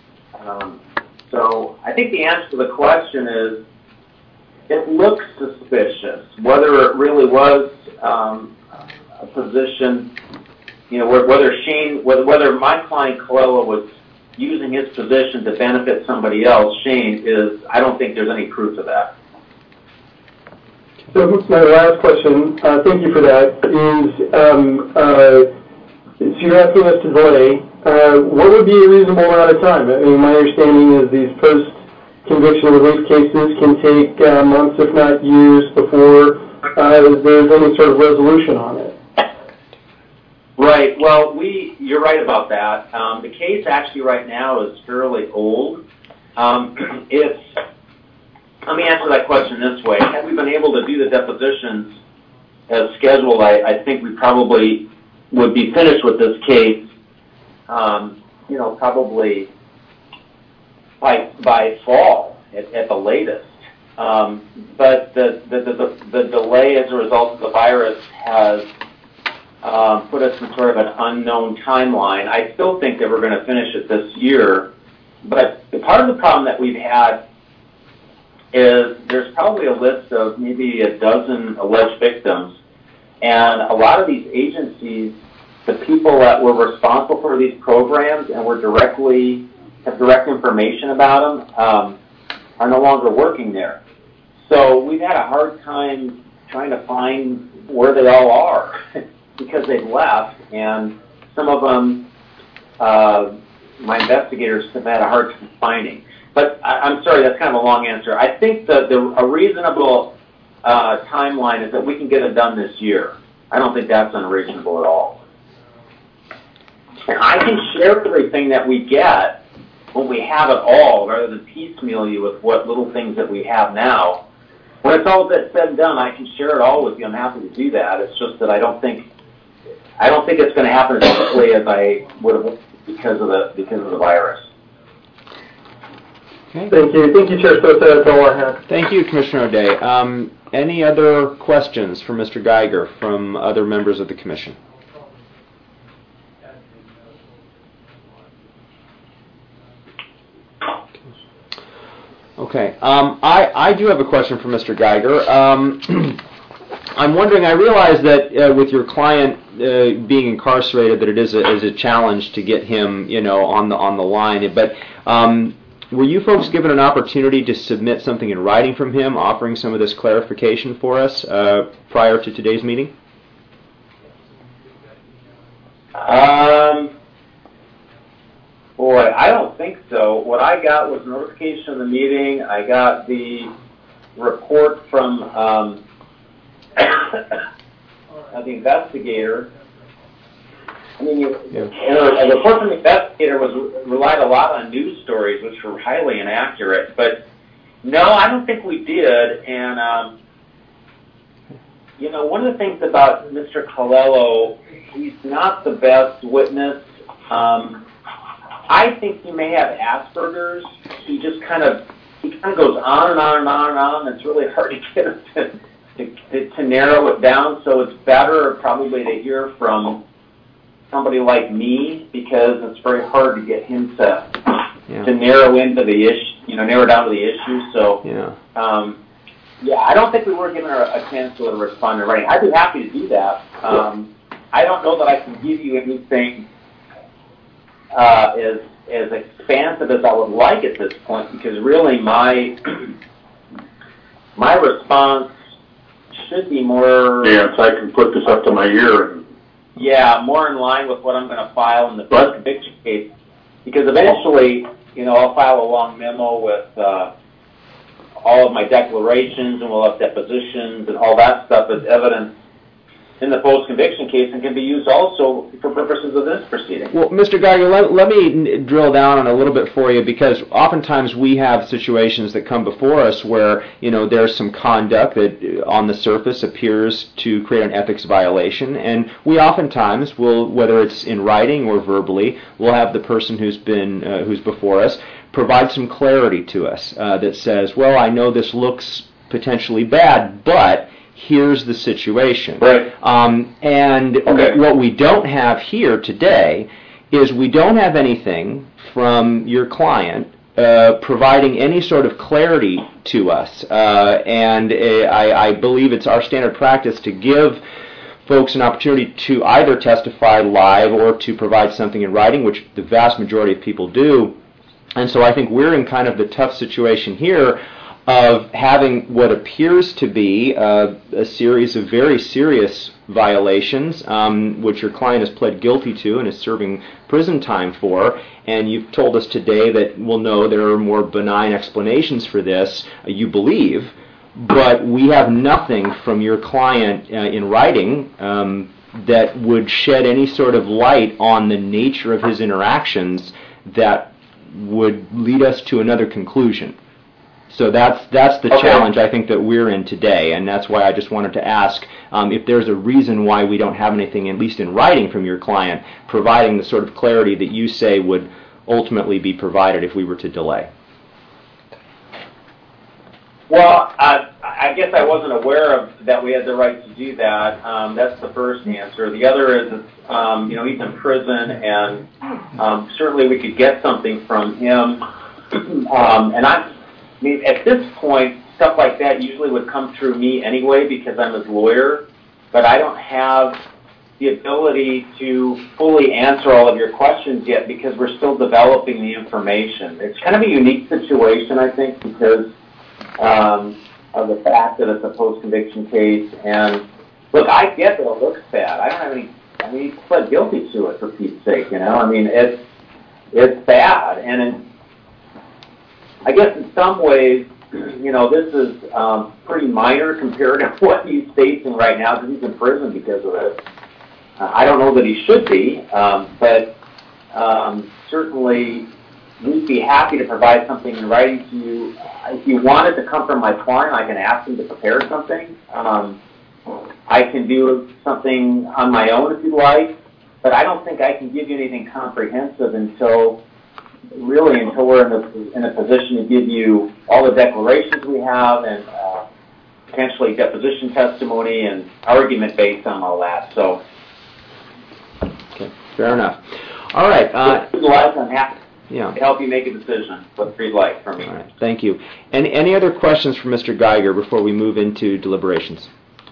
Speaker 9: so I think the answer to the question is it looks suspicious. Whether it really was a position, whether my client Colella was using his position to benefit somebody else, Shane, I don't think there's any proof of that.
Speaker 10: So my last question, thank you for that, is so you're asking us to delay. What would be a reasonable amount of time? I mean, my understanding is these post-conviction relief cases can take months, if not years, before there's any sort of resolution on it.
Speaker 9: Right. Well, you're right about that. The case actually right now is fairly old. Let me answer that question this way. Had we been able to do the depositions as scheduled, I think we probably would be finished with this case, probably by fall at the latest. But the delay as a result of the virus has put us in sort of an unknown timeline. I still think that we're going to finish it this year, but part of the problem that we've had is there's probably a list of maybe a dozen alleged victims, and a lot of these agencies, the people that were responsible for these programs and have direct information about them, are no longer working there. So we've had a hard time trying to find where they all are because they've left, and some of them my investigators have had a hard time finding. But I'm sorry, that's kind of a long answer. I think that a reasonable timeline is that we can get it done this year. I don't think that's unreasonable at all. And I can share everything that we get when we have it all, rather than piecemeal you with what little things that we have now. When it's all said and done, I can share it all with you. I'm happy to do that. It's just that I don't think it's going to happen as quickly as I would have because of the virus.
Speaker 2: Okay.
Speaker 10: Thank you, Chair Sosa. That's all I have.
Speaker 2: Thank you, Commissioner O'Day. Any other questions for Mr. Geiger from other members of the Commission? Okay. I do have a question for Mr. Geiger. I'm wondering, I realize that with your client being incarcerated, that it is a challenge to get him, on the line. But were you folks given an opportunity to submit something in writing from him, offering some of this clarification for us prior to today's meeting?
Speaker 9: Boy, I don't think so. What I got was notification of the meeting. I got the report from the investigator. I mean, the report from the investigator relied a lot on news stories, which were highly inaccurate. But no, I don't think we did. And one of the things about Mr. Colella, he's not the best witness. I think he may have Asperger's. He just kind of he kind of goes on and on and on and on. It's really hard to get him to narrow it down. So it's better probably to hear from somebody like me, because it's very hard to get him to narrow into the issue, narrow down to the issue. So I don't think we were given a chance to respond in writing. I'd be happy to do that. I don't know that I can give you anything as expansive as I would like at this point, because really my response should be more...
Speaker 3: Yeah, so I can put this up to my ear.
Speaker 9: More in line with what I'm going to file in the post-conviction case, because eventually, I'll file a long memo with all of my declarations, and we'll have depositions and all that stuff as evidence in the post-conviction case, and can be used also for purposes of this proceeding.
Speaker 2: Well, Mr. Geiger, let me drill down on a little bit for you, because oftentimes we have situations that come before us where, there's some conduct that on the surface appears to create an ethics violation, and we oftentimes will, whether it's in writing or verbally, we'll have the person who's before us provide some clarity to us that says, well, I know this looks potentially bad, but here's the situation.
Speaker 9: Right.
Speaker 2: What we don't have here today is we don't have anything from your client providing any sort of clarity to us. I believe it's our standard practice to give folks an opportunity to either testify live or to provide something in writing, which the vast majority of people do. And so I think we're in kind of the tough situation here of having what appears to be a series of very serious violations, which your client has pled guilty to and is serving prison time for, and you've told us today that, well, no, there are more benign explanations for this, you believe, but we have nothing from your client in writing that would shed any sort of light on the nature of his interactions that would lead us to another conclusion. So that's the challenge I think that we're in today, and that's why I just wanted to ask if there's a reason why we don't have anything, at least in writing, from your client, providing the sort of clarity that you say would ultimately be provided if we were to delay.
Speaker 9: Well, I guess I wasn't aware of that we had the right to do that. That's the first answer. The other is, he's in prison, and certainly we could get something from him. At this point, stuff like that usually would come through me anyway, because I'm his lawyer, but I don't have the ability to fully answer all of your questions yet, because we're still developing the information. It's kind of a unique situation, I think, because of the fact that it's a post-conviction case. And look, I get that it looks bad. I don't have any. He pled guilty to it, for Pete's sake. It's bad, and I guess in some ways, this is pretty minor compared to what he's facing right now, because he's in prison because of it. I don't know that he should be, but certainly we'd be happy to provide something in writing to you. If you want it to come from my client, I can ask him to prepare something. I can do something on my own if you'd like, but I don't think I can give you anything comprehensive until we're in a position to give you all the declarations we have, and potentially deposition testimony and argument based on all that. So,
Speaker 2: okay, fair enough. All right.
Speaker 9: I'm happy to help you make a decision, whatever you'd like from me.
Speaker 2: All right, thank you. Any other questions for Mr. Geiger before we move into deliberations?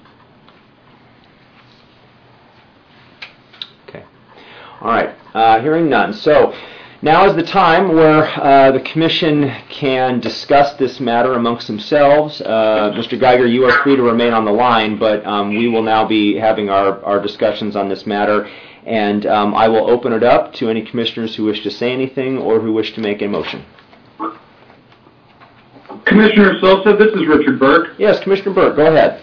Speaker 2: Okay. All right. Hearing none. So now is the time where the Commission can discuss this matter amongst themselves. Mr. Geiger, you are free to remain on the line, but we will now be having our discussions on this matter, and I will open it up to any commissioners who wish to say anything or who wish to make a motion.
Speaker 8: Commissioner Sosa, this is Richard Burke.
Speaker 2: Yes, Commissioner Burke, go ahead.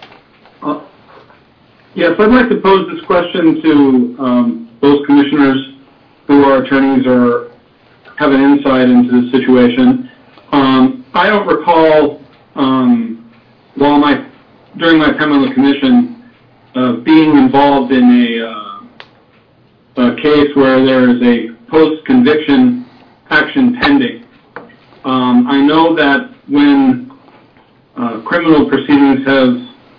Speaker 8: Yes, I'd like to pose this question to those commissioners who are attorneys or have an insight into this situation. I don't recall, during my time on the commission, being involved in a case where there is a post-conviction action pending. I know that when criminal proceedings have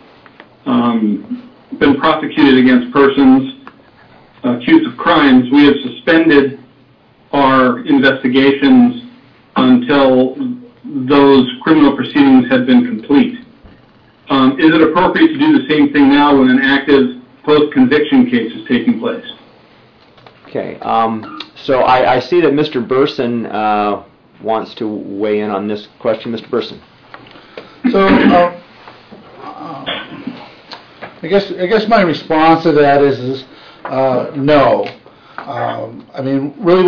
Speaker 8: been prosecuted against persons accused of crimes, we have suspended our investigations until those criminal proceedings have been complete. Is it appropriate to do the same thing now when an active post-conviction case is taking place?
Speaker 2: Okay, so I see that Mr. Burson wants to weigh in on this question. Mr. Burson.
Speaker 5: So, I guess my response to that is no. I mean, really,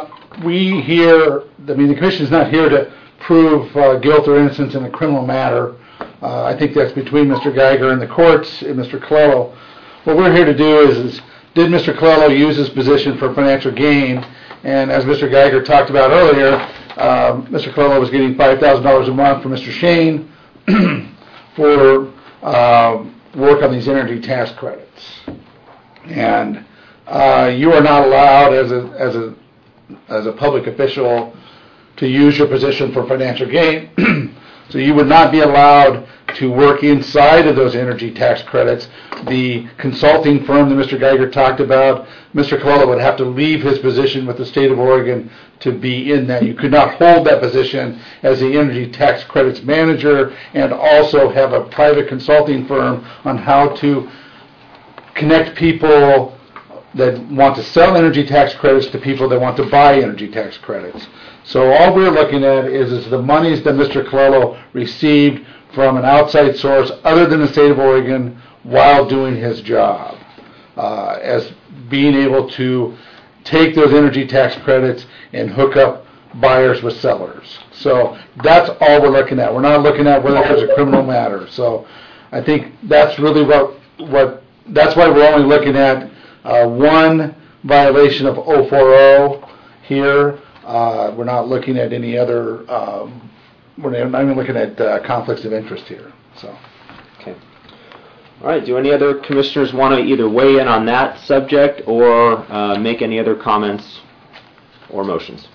Speaker 5: the commission is not here to prove guilt or innocence in a criminal matter. I think that's between Mr. Geiger and the courts and Mr. Colello. What we're here to do is did Mr. Colello use his position for financial gain? And as Mr. Geiger talked about earlier, Mr. Colello was getting $5,000 a month from Mr. Shane for work on these energy tax credits. And you are not allowed as a public official to use your position for financial gain. So you would not be allowed to work inside of those energy tax credits. The consulting firm that Mr. Geiger talked about, Mr. Colello would have to leave his position with the state of Oregon to be in that. You could not hold that position as the energy tax credits manager and also have a private consulting firm on how to connect people that want to sell energy tax credits to people that want to buy energy tax credits. So all we're looking at is the monies that Mr. Colello received from an outside source other than the state of Oregon while doing his job, as being able to take those energy tax credits and hook up buyers with sellers. So that's all we're looking at. We're not looking at whether there's a criminal matter. So I think that's really that's why we're only looking at one violation of 040 here. We're not looking at any other, we're not even looking at conflicts of interest here. So.
Speaker 2: Okay. All right. Do any other commissioners want to either weigh in on that subject or make any other comments or motions?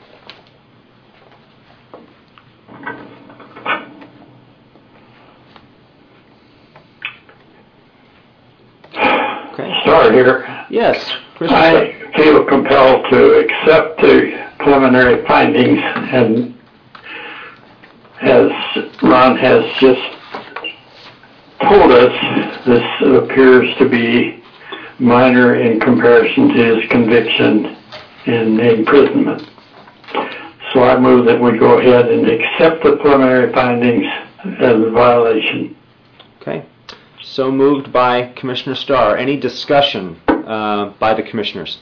Speaker 2: Okay.
Speaker 11: Start here.
Speaker 2: Yes.
Speaker 11: I feel compelled to accept the preliminary findings, and as Ron has just told us, this appears to be minor in comparison to his conviction and imprisonment. So I move that we go ahead and accept the preliminary findings as a violation.
Speaker 2: Okay. So moved by Commissioner Starr. Any discussion by the commissioners?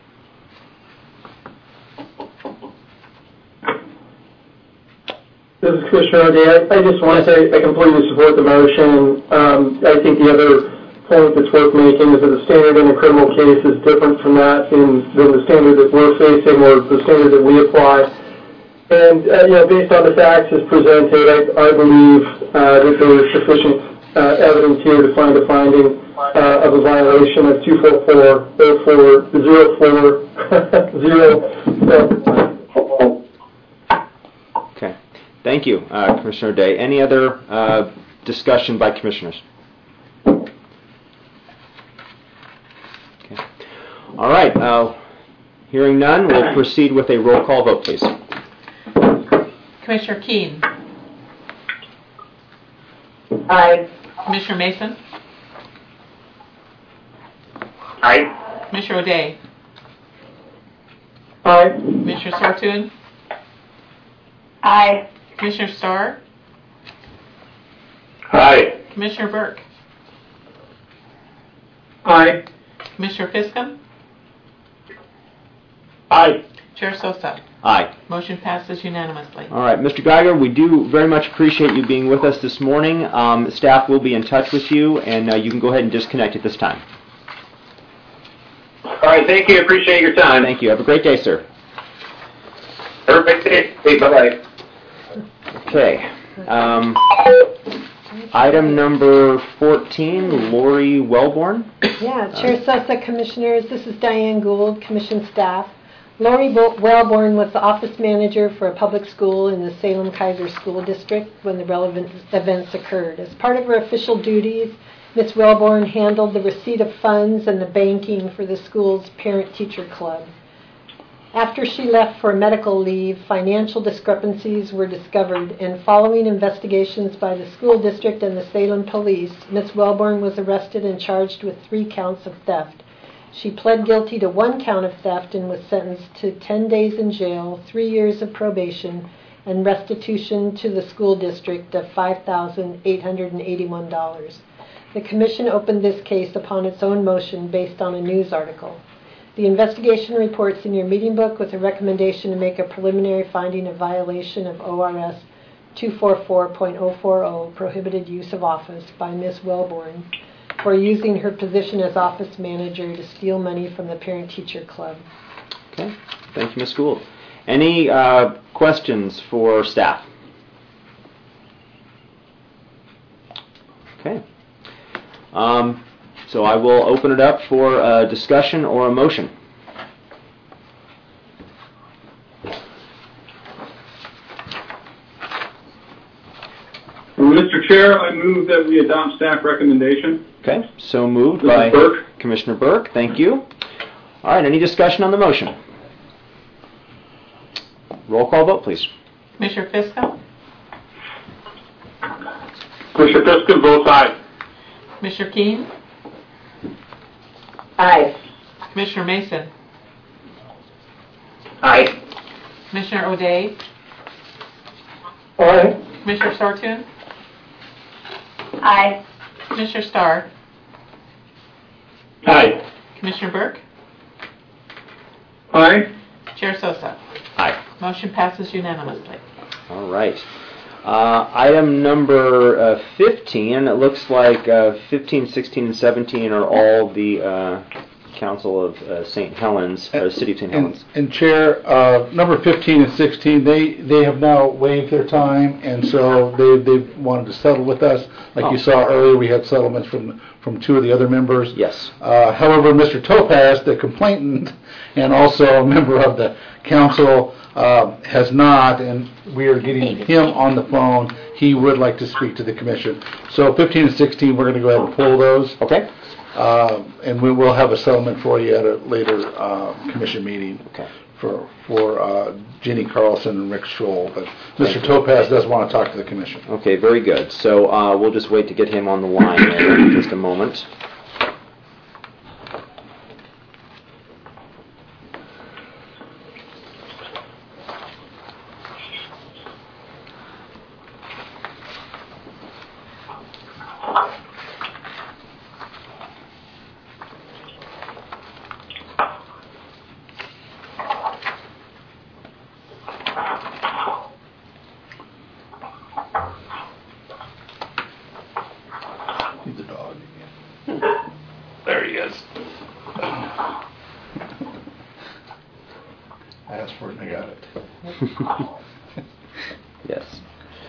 Speaker 10: This is Commissioner O'Day. I just want to say I completely support the motion. I think the other point that's worth making is that the standard in a criminal case is different from that than the standard that we're facing or the standard that we apply. And based on the facts as presented, I believe that there is sufficient evidence here to find a finding of a violation of 244-04-04-0.
Speaker 2: Okay. Thank you, Commissioner Day. Any other discussion by commissioners? Okay. All right. Hearing none, we'll proceed with a roll call vote, please.
Speaker 1: Commissioner Keene.
Speaker 6: Aye.
Speaker 1: Commissioner Mason.
Speaker 9: Aye.
Speaker 1: Commissioner O'Day.
Speaker 10: Aye.
Speaker 1: Commissioner Sortun.
Speaker 6: Aye.
Speaker 1: Commissioner Starr.
Speaker 11: Aye.
Speaker 1: Commissioner Burke.
Speaker 10: Aye.
Speaker 1: Commissioner Fiscom.
Speaker 11: Aye.
Speaker 1: Chair Sosa.
Speaker 2: Aye.
Speaker 1: Motion passes unanimously.
Speaker 2: All right, Mr. Geiger, we do very much appreciate you being with us this morning. Staff will be in touch with you, and you can go ahead and disconnect at this time.
Speaker 9: All right, thank you. Appreciate your time.
Speaker 2: Thank you. Have a great day, sir.
Speaker 9: Perfect day. Hey, bye-bye.
Speaker 2: Okay. Item number 14, Lori Wellborn.
Speaker 7: Yeah, Chair Sosa, Commissioners, this is Diane Gould, Commission staff. Lori Wellborn was the office manager for a public school in the Salem-Keizer School District when the relevant events occurred. As part of her official duties, Ms. Wellborn handled the receipt of funds and the banking for the school's parent-teacher club. After she left for medical leave, financial discrepancies were discovered, and following investigations by the school district and the Salem police, Ms. Wellborn was arrested and charged with 3 counts of theft. She pled guilty to 1 count of theft and was sentenced to 10 days in jail, 3 years of probation, and restitution to the school district of $5,881. The commission opened this case upon its own motion based on a news article. The investigation reports in your meeting book with a recommendation to make a preliminary finding of violation of ORS 244.040, prohibited use of office, by Ms. Wellborn for using her position as office manager to steal money from the parent-teacher club.
Speaker 2: Okay, thank you, Ms. Gould. Any questions for staff? Okay. So I will open it up for a discussion or a motion.
Speaker 8: Mr. Chair, I move that we adopt staff recommendation.
Speaker 2: Okay, so moved by
Speaker 8: Burke.
Speaker 2: Commissioner Burke. Thank you. All right, any discussion on the motion? Roll call vote, please.
Speaker 1: Commissioner Fisco?
Speaker 3: Commissioner Fiskin votes aye.
Speaker 1: Commissioner Keene?
Speaker 6: Aye.
Speaker 1: Commissioner Mason?
Speaker 9: Aye.
Speaker 1: Commissioner O'Day?
Speaker 10: Aye.
Speaker 1: Commissioner Sortune?
Speaker 6: Aye.
Speaker 1: Commissioner Starr?
Speaker 3: Aye.
Speaker 1: Commissioner Burke?
Speaker 8: Aye.
Speaker 1: Chair Sosa?
Speaker 2: Aye.
Speaker 1: Motion passes unanimously.
Speaker 2: All right. Item number 15, it looks like 15, 16, and 17 are all the Council of St. Helens, or City of St. Helens.
Speaker 5: And Chair, number 15 and 16, they have now waived their time, and so they wanted to settle with us. Like you saw earlier, we had settlements from 2 of the other members.
Speaker 2: Yes.
Speaker 5: However, Mr. Topaz, the complainant, and also a member of the council, has not, and we are getting him on the phone. He would like to speak to the commission. So 15 and 16, we're going to go ahead and pull those.
Speaker 2: Okay.
Speaker 5: And we will have a settlement for you at a later commission meeting.
Speaker 2: Okay.
Speaker 5: For Jenny Carlson and Rick Scholl, but Mr. Topaz does want to talk to the commission.
Speaker 2: Okay, very good. So we'll just wait to get him on the line in just a moment.
Speaker 5: He's a dog again. There he is. I asked for it and I got it.
Speaker 2: Yes.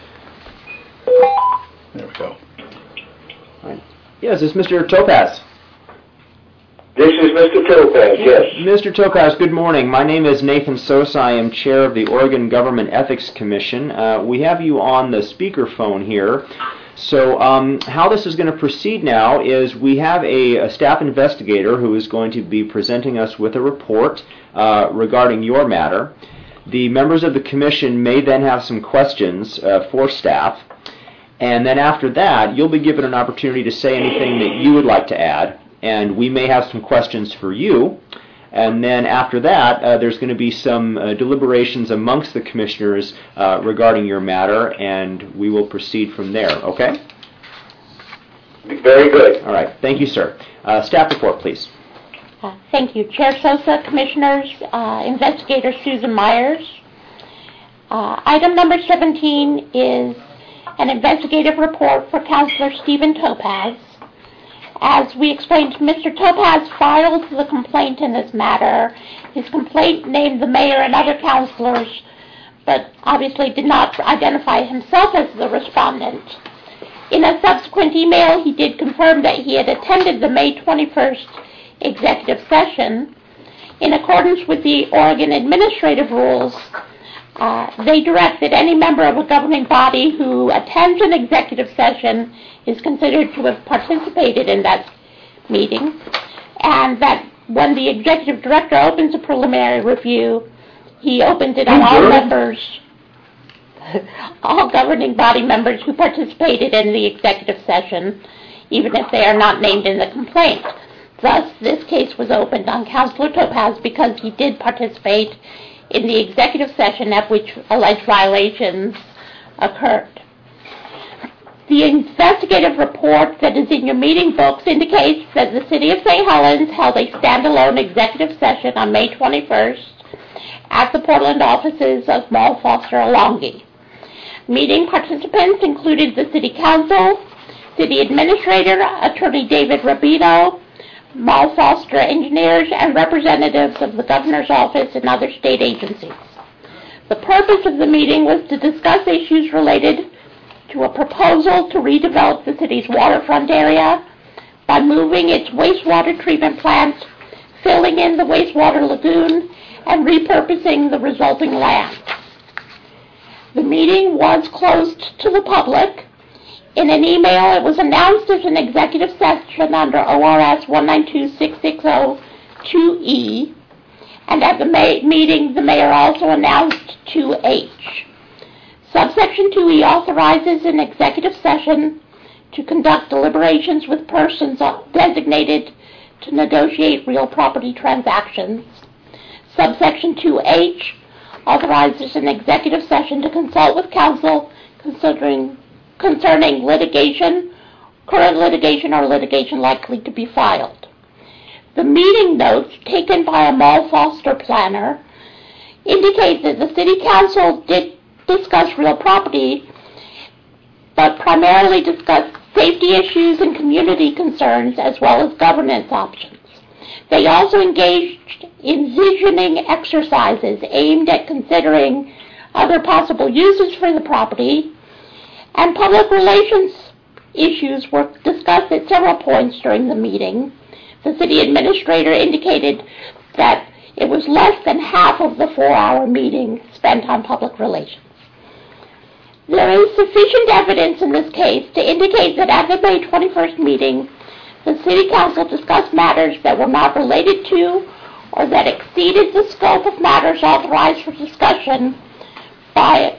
Speaker 5: There we go.
Speaker 2: All right. Yes, this is Mr. Topaz.
Speaker 11: This is Mr. Topaz, yes.
Speaker 2: Mr. Topaz, good morning. My name is Nathan Sosa. I am chair of the Oregon Government Ethics Commission. We have you on the speakerphone here. So how this is going to proceed now is we have a staff investigator who is going to be presenting us with a report regarding your matter. The members of the commission may then have some questions for staff. And then after that, you'll be given an opportunity to say anything that you would like to add. And we may have some questions for you. And then after that, there's going to be some deliberations amongst the commissioners regarding your matter, and we will proceed from there, okay?
Speaker 11: Very good.
Speaker 2: All right. Thank you, sir. Staff report, please.
Speaker 4: Thank you. Chair Sosa, Commissioners, Investigator Susan Myers. Item number 17 is an investigative report for Councilor Stephen Topaz. As we explained, Mr. Topaz filed the complaint in this matter. His complaint named the mayor and other councilors, but obviously did not identify himself as the respondent. In a subsequent email, he did confirm that he had attended the May 21st executive session. In accordance with the Oregon administrative rules, they direct that any member of a governing body who attends an executive session is considered to have participated in that meeting, and that when the executive director opens a preliminary review, he opens it on all members, all governing body members who participated in the executive session, even if they are not named in the complaint. Thus, this case was opened on Councilor Topaz because he did participate in the executive session at which alleged violations occurred. The investigative report that is in your meeting books indicates that the City of St. Helens held a standalone executive session on May 21st at the Portland offices of Mall Foster Alongi. Meeting participants included the City Council, City Administrator, Attorney David Rubino, Mall Foster engineers, and representatives of the Governor's Office and other state agencies. The purpose of the meeting was to discuss issues related to a proposal to redevelop the city's waterfront area by moving its wastewater treatment plant, filling in the wastewater lagoon, and repurposing the resulting land. The meeting was closed to the public. In an email, it was announced as an executive session under ORS 1926602E, and at the meeting, the mayor also announced 2H. Subsection 2E authorizes an executive session to conduct deliberations with persons designated to negotiate real property transactions. Subsection 2H authorizes an executive session to consult with counsel concerning litigation, current litigation, or litigation likely to be filed. The meeting notes taken by a Mall Foster planner indicate that the City Council did discuss real property, but primarily discussed safety issues and community concerns as well as governance options. They also engaged in visioning exercises aimed at considering other possible uses for the property, and public relations issues were discussed at several points during the meeting. The city administrator indicated that it was less than half of the 4-hour meeting spent on public relations. There is sufficient evidence in this case to indicate that at the May 21st meeting, the City Council discussed matters that were not related to or that exceeded the scope of matters authorized for discussion by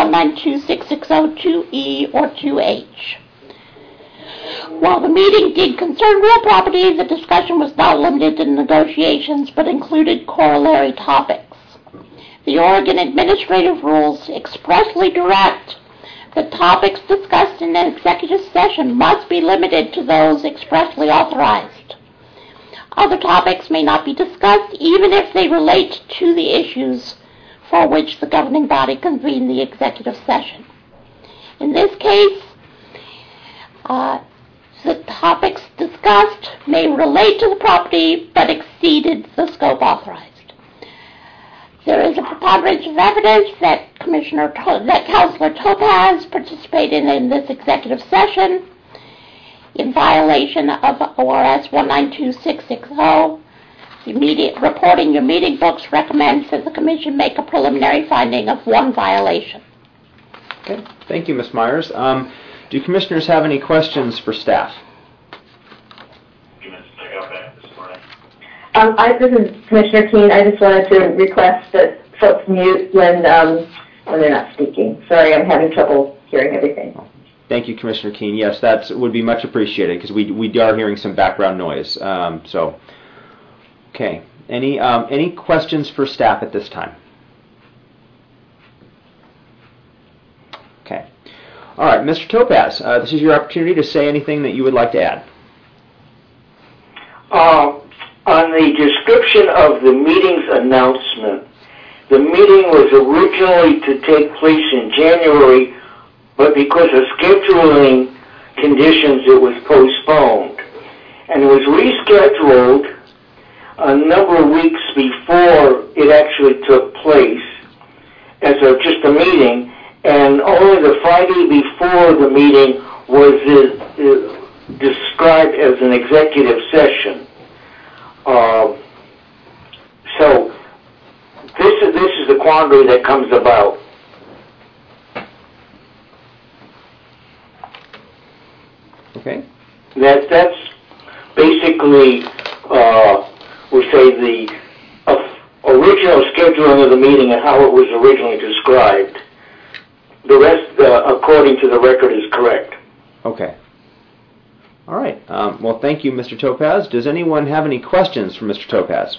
Speaker 4: 1926602E or 2H. While the meeting did concern real property, the discussion was not limited to negotiations but included corollary topics. The Oregon administrative rules expressly direct that topics discussed in an executive session must be limited to those expressly authorized. Other topics may not be discussed even if they relate to the issues for which the governing body convened the executive session. In this case, the topics discussed may relate to the property but exceeded the scope authorized. There is a preponderance of evidence that Councilor Topaz participated in this executive session in violation of ORS 1926660. Reporting your meeting books recommends that the Commission make a preliminary finding of 1 violation.
Speaker 2: Okay, thank you, Ms. Myers. Do Commissioners have any questions for staff?
Speaker 6: This is Commissioner Keene. I just wanted to request that folks mute when they're not speaking. Sorry, I'm having trouble hearing everything.
Speaker 2: Thank you, Commissioner Keene. Yes, that would be much appreciated because we are hearing some background noise. Okay. Any questions for staff at this time? Okay. All right, Mr. Topaz, this is your opportunity to say anything that you would like to add.
Speaker 12: On the description of the meeting's announcement, the meeting was originally to take place in January, but because of scheduling conditions, it was postponed. And it was rescheduled a number of weeks before it actually took place as just a meeting, and only the Friday before the meeting was described as an executive session. quandary that comes about.
Speaker 2: Okay.
Speaker 12: That's basically, we say, the original scheduling of the meeting and how it was originally described. The rest, according to the record, is correct.
Speaker 2: Okay. All right. Well, thank you, Mr. Topaz. Does anyone have any questions for Mr. Topaz?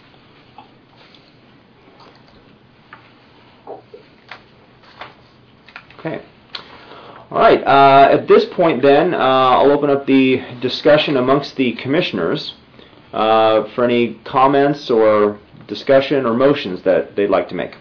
Speaker 2: Okay. All right. At this point, then, I'll open up the discussion amongst the commissioners for any comments or discussion or motions that they'd like to make.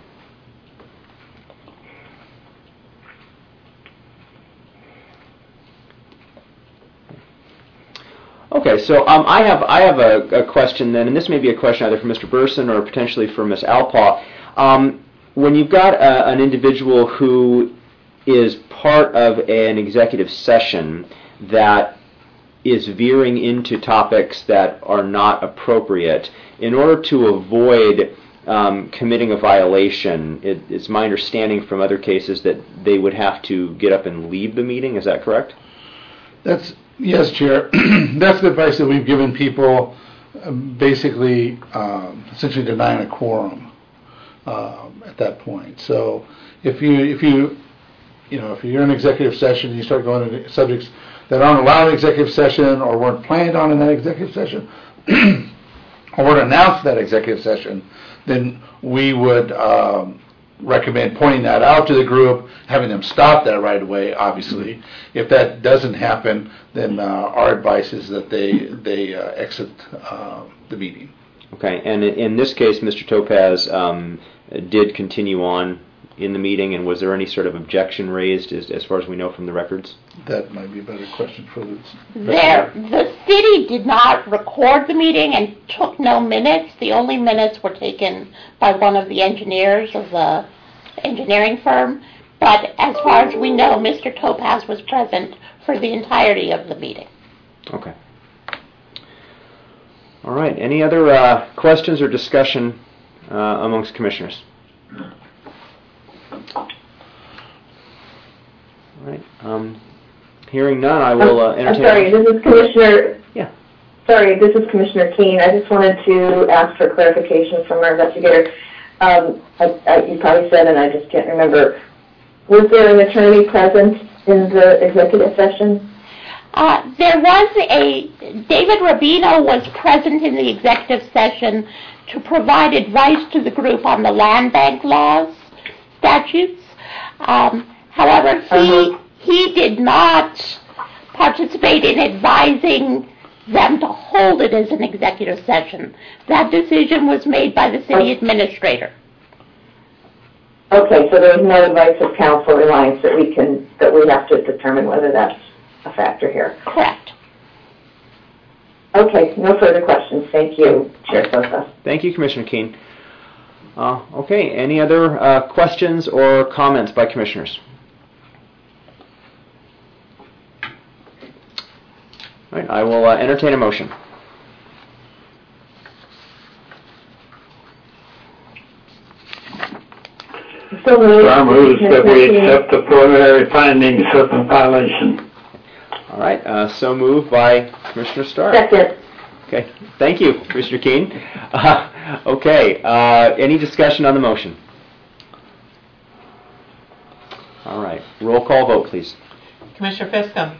Speaker 2: Okay, so I have a question then, and this may be a question either for Mr. Burson or potentially for Ms. Alpaugh. When you've got an individual who is part of an executive session that is veering into topics that are not appropriate, in order to avoid committing a violation, it's my understanding from other cases that they would have to get up and leave the meeting. Is that correct?
Speaker 5: Yes, Chair. That's the advice that we've given people, basically, essentially denying a quorum at that point. So if you're in executive session and you start going into subjects that aren't allowed in executive session or weren't planned on in that executive session or weren't announced in that executive session, then we would recommend pointing that out to the group, having them stop that right away, obviously. If that doesn't happen, then our advice is that they exit the meeting.
Speaker 2: Okay, and in this case, Mr. Topaz did continue on in the meeting, and was there any sort of objection raised as far as we know from the records?
Speaker 5: That might be a better question for the...
Speaker 4: The city did not record the meeting and took no minutes. The only minutes were taken by one of the engineers of the engineering firm. But as far as we know, Mr. Topaz was present for the entirety of the meeting.
Speaker 2: Okay. All right. Any other questions or discussion amongst commissioners? All right. Hearing none, I will entertain.
Speaker 6: I'm sorry, this is Commissioner.
Speaker 2: Yeah.
Speaker 6: Sorry, this is Commissioner Keene. I just wanted to ask for clarification from our investigator. You probably said, and I just can't remember. Was there an attorney present in the executive session?
Speaker 4: There was David Rubino was present in the executive session to provide advice to the group on the land bank laws, statutes. However, he did not participate in advising them to hold it as an executive session. That decision was made by the city administrator.
Speaker 6: Okay, so there's no advice of counsel reliance that we have to determine whether that's a factor here.
Speaker 4: Correct.
Speaker 6: Okay, no further questions. Thank you, Chair Sosa.
Speaker 2: Thank you, Commissioner Keene. Okay, any other questions or comments by commissioners? All right, I will entertain a motion.
Speaker 6: So
Speaker 11: moves that we accept the preliminary findings of the violation.
Speaker 2: All right, so moved by Commissioner Starr.
Speaker 6: Second.
Speaker 2: Okay, thank you, Commissioner Keene. Okay, any discussion on the motion? All right, roll call vote, please.
Speaker 1: Commissioner Fiscom.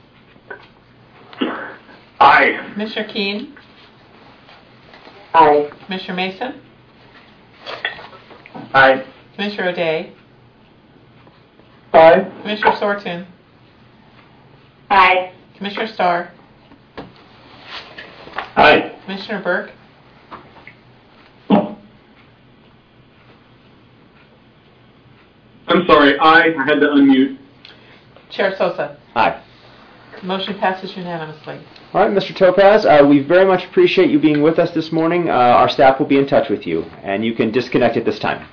Speaker 11: Aye.
Speaker 1: Commissioner Keene.
Speaker 6: Aye.
Speaker 1: Commissioner Mason.
Speaker 11: Aye.
Speaker 1: Commissioner O'Day.
Speaker 10: Aye.
Speaker 1: Commissioner Sortun.
Speaker 6: Aye.
Speaker 1: Commissioner Starr.
Speaker 11: Aye.
Speaker 1: Commissioner Burke.
Speaker 8: I'm sorry, I had to unmute.
Speaker 1: Chair Sosa.
Speaker 2: Aye.
Speaker 1: Motion passes unanimously.
Speaker 2: All right, Mr. Topaz, we very much appreciate you being with us this morning. Our staff will be in touch with you, and you can disconnect at this time.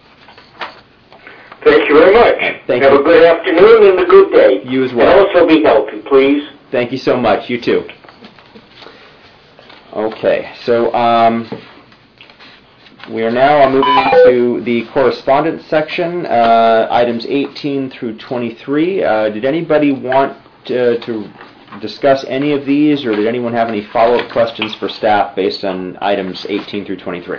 Speaker 12: Thank you very much.
Speaker 2: Thank
Speaker 12: Have
Speaker 2: you.
Speaker 12: a good afternoon and a good day.
Speaker 2: You as well.
Speaker 12: And also be healthy, please.
Speaker 2: Thank you so much. You too. Okay, so We are now moving into the correspondence section, items 18 through 23. Did anybody want to discuss any of these, or did anyone have any follow-up questions for staff based on items 18 through 23?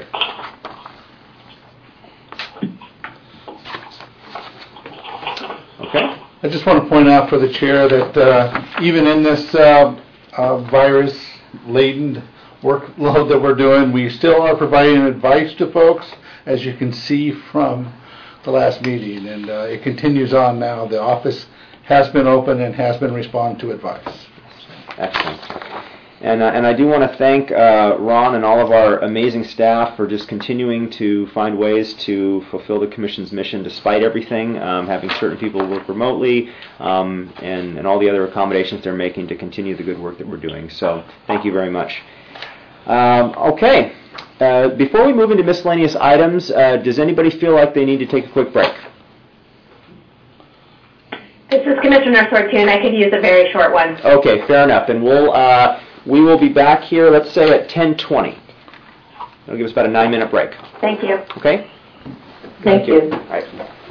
Speaker 2: Okay.
Speaker 5: I just want to point out for the chair that even in this virus-laden workload that we're doing, we still are providing advice to folks, as you can see from the last meeting, and it continues on now. The office has been open and has been responding to advice.
Speaker 2: Excellent. And I do want to thank Ron and all of our amazing staff for just continuing to find ways to fulfill the Commission's mission despite everything, having certain people work remotely, and all the other accommodations they're making to continue the good work that we're doing. So thank you very much. Okay. Before we move into miscellaneous items, does anybody feel like they need to take a quick break?
Speaker 13: This is Commissioner Sortune. I could use a very short one.
Speaker 2: Okay, fair enough. And we will be back here, let's say, at 10:20. It'll give us about a 9-minute break.
Speaker 13: Thank you.
Speaker 2: Okay?
Speaker 6: Thank you.
Speaker 2: All right.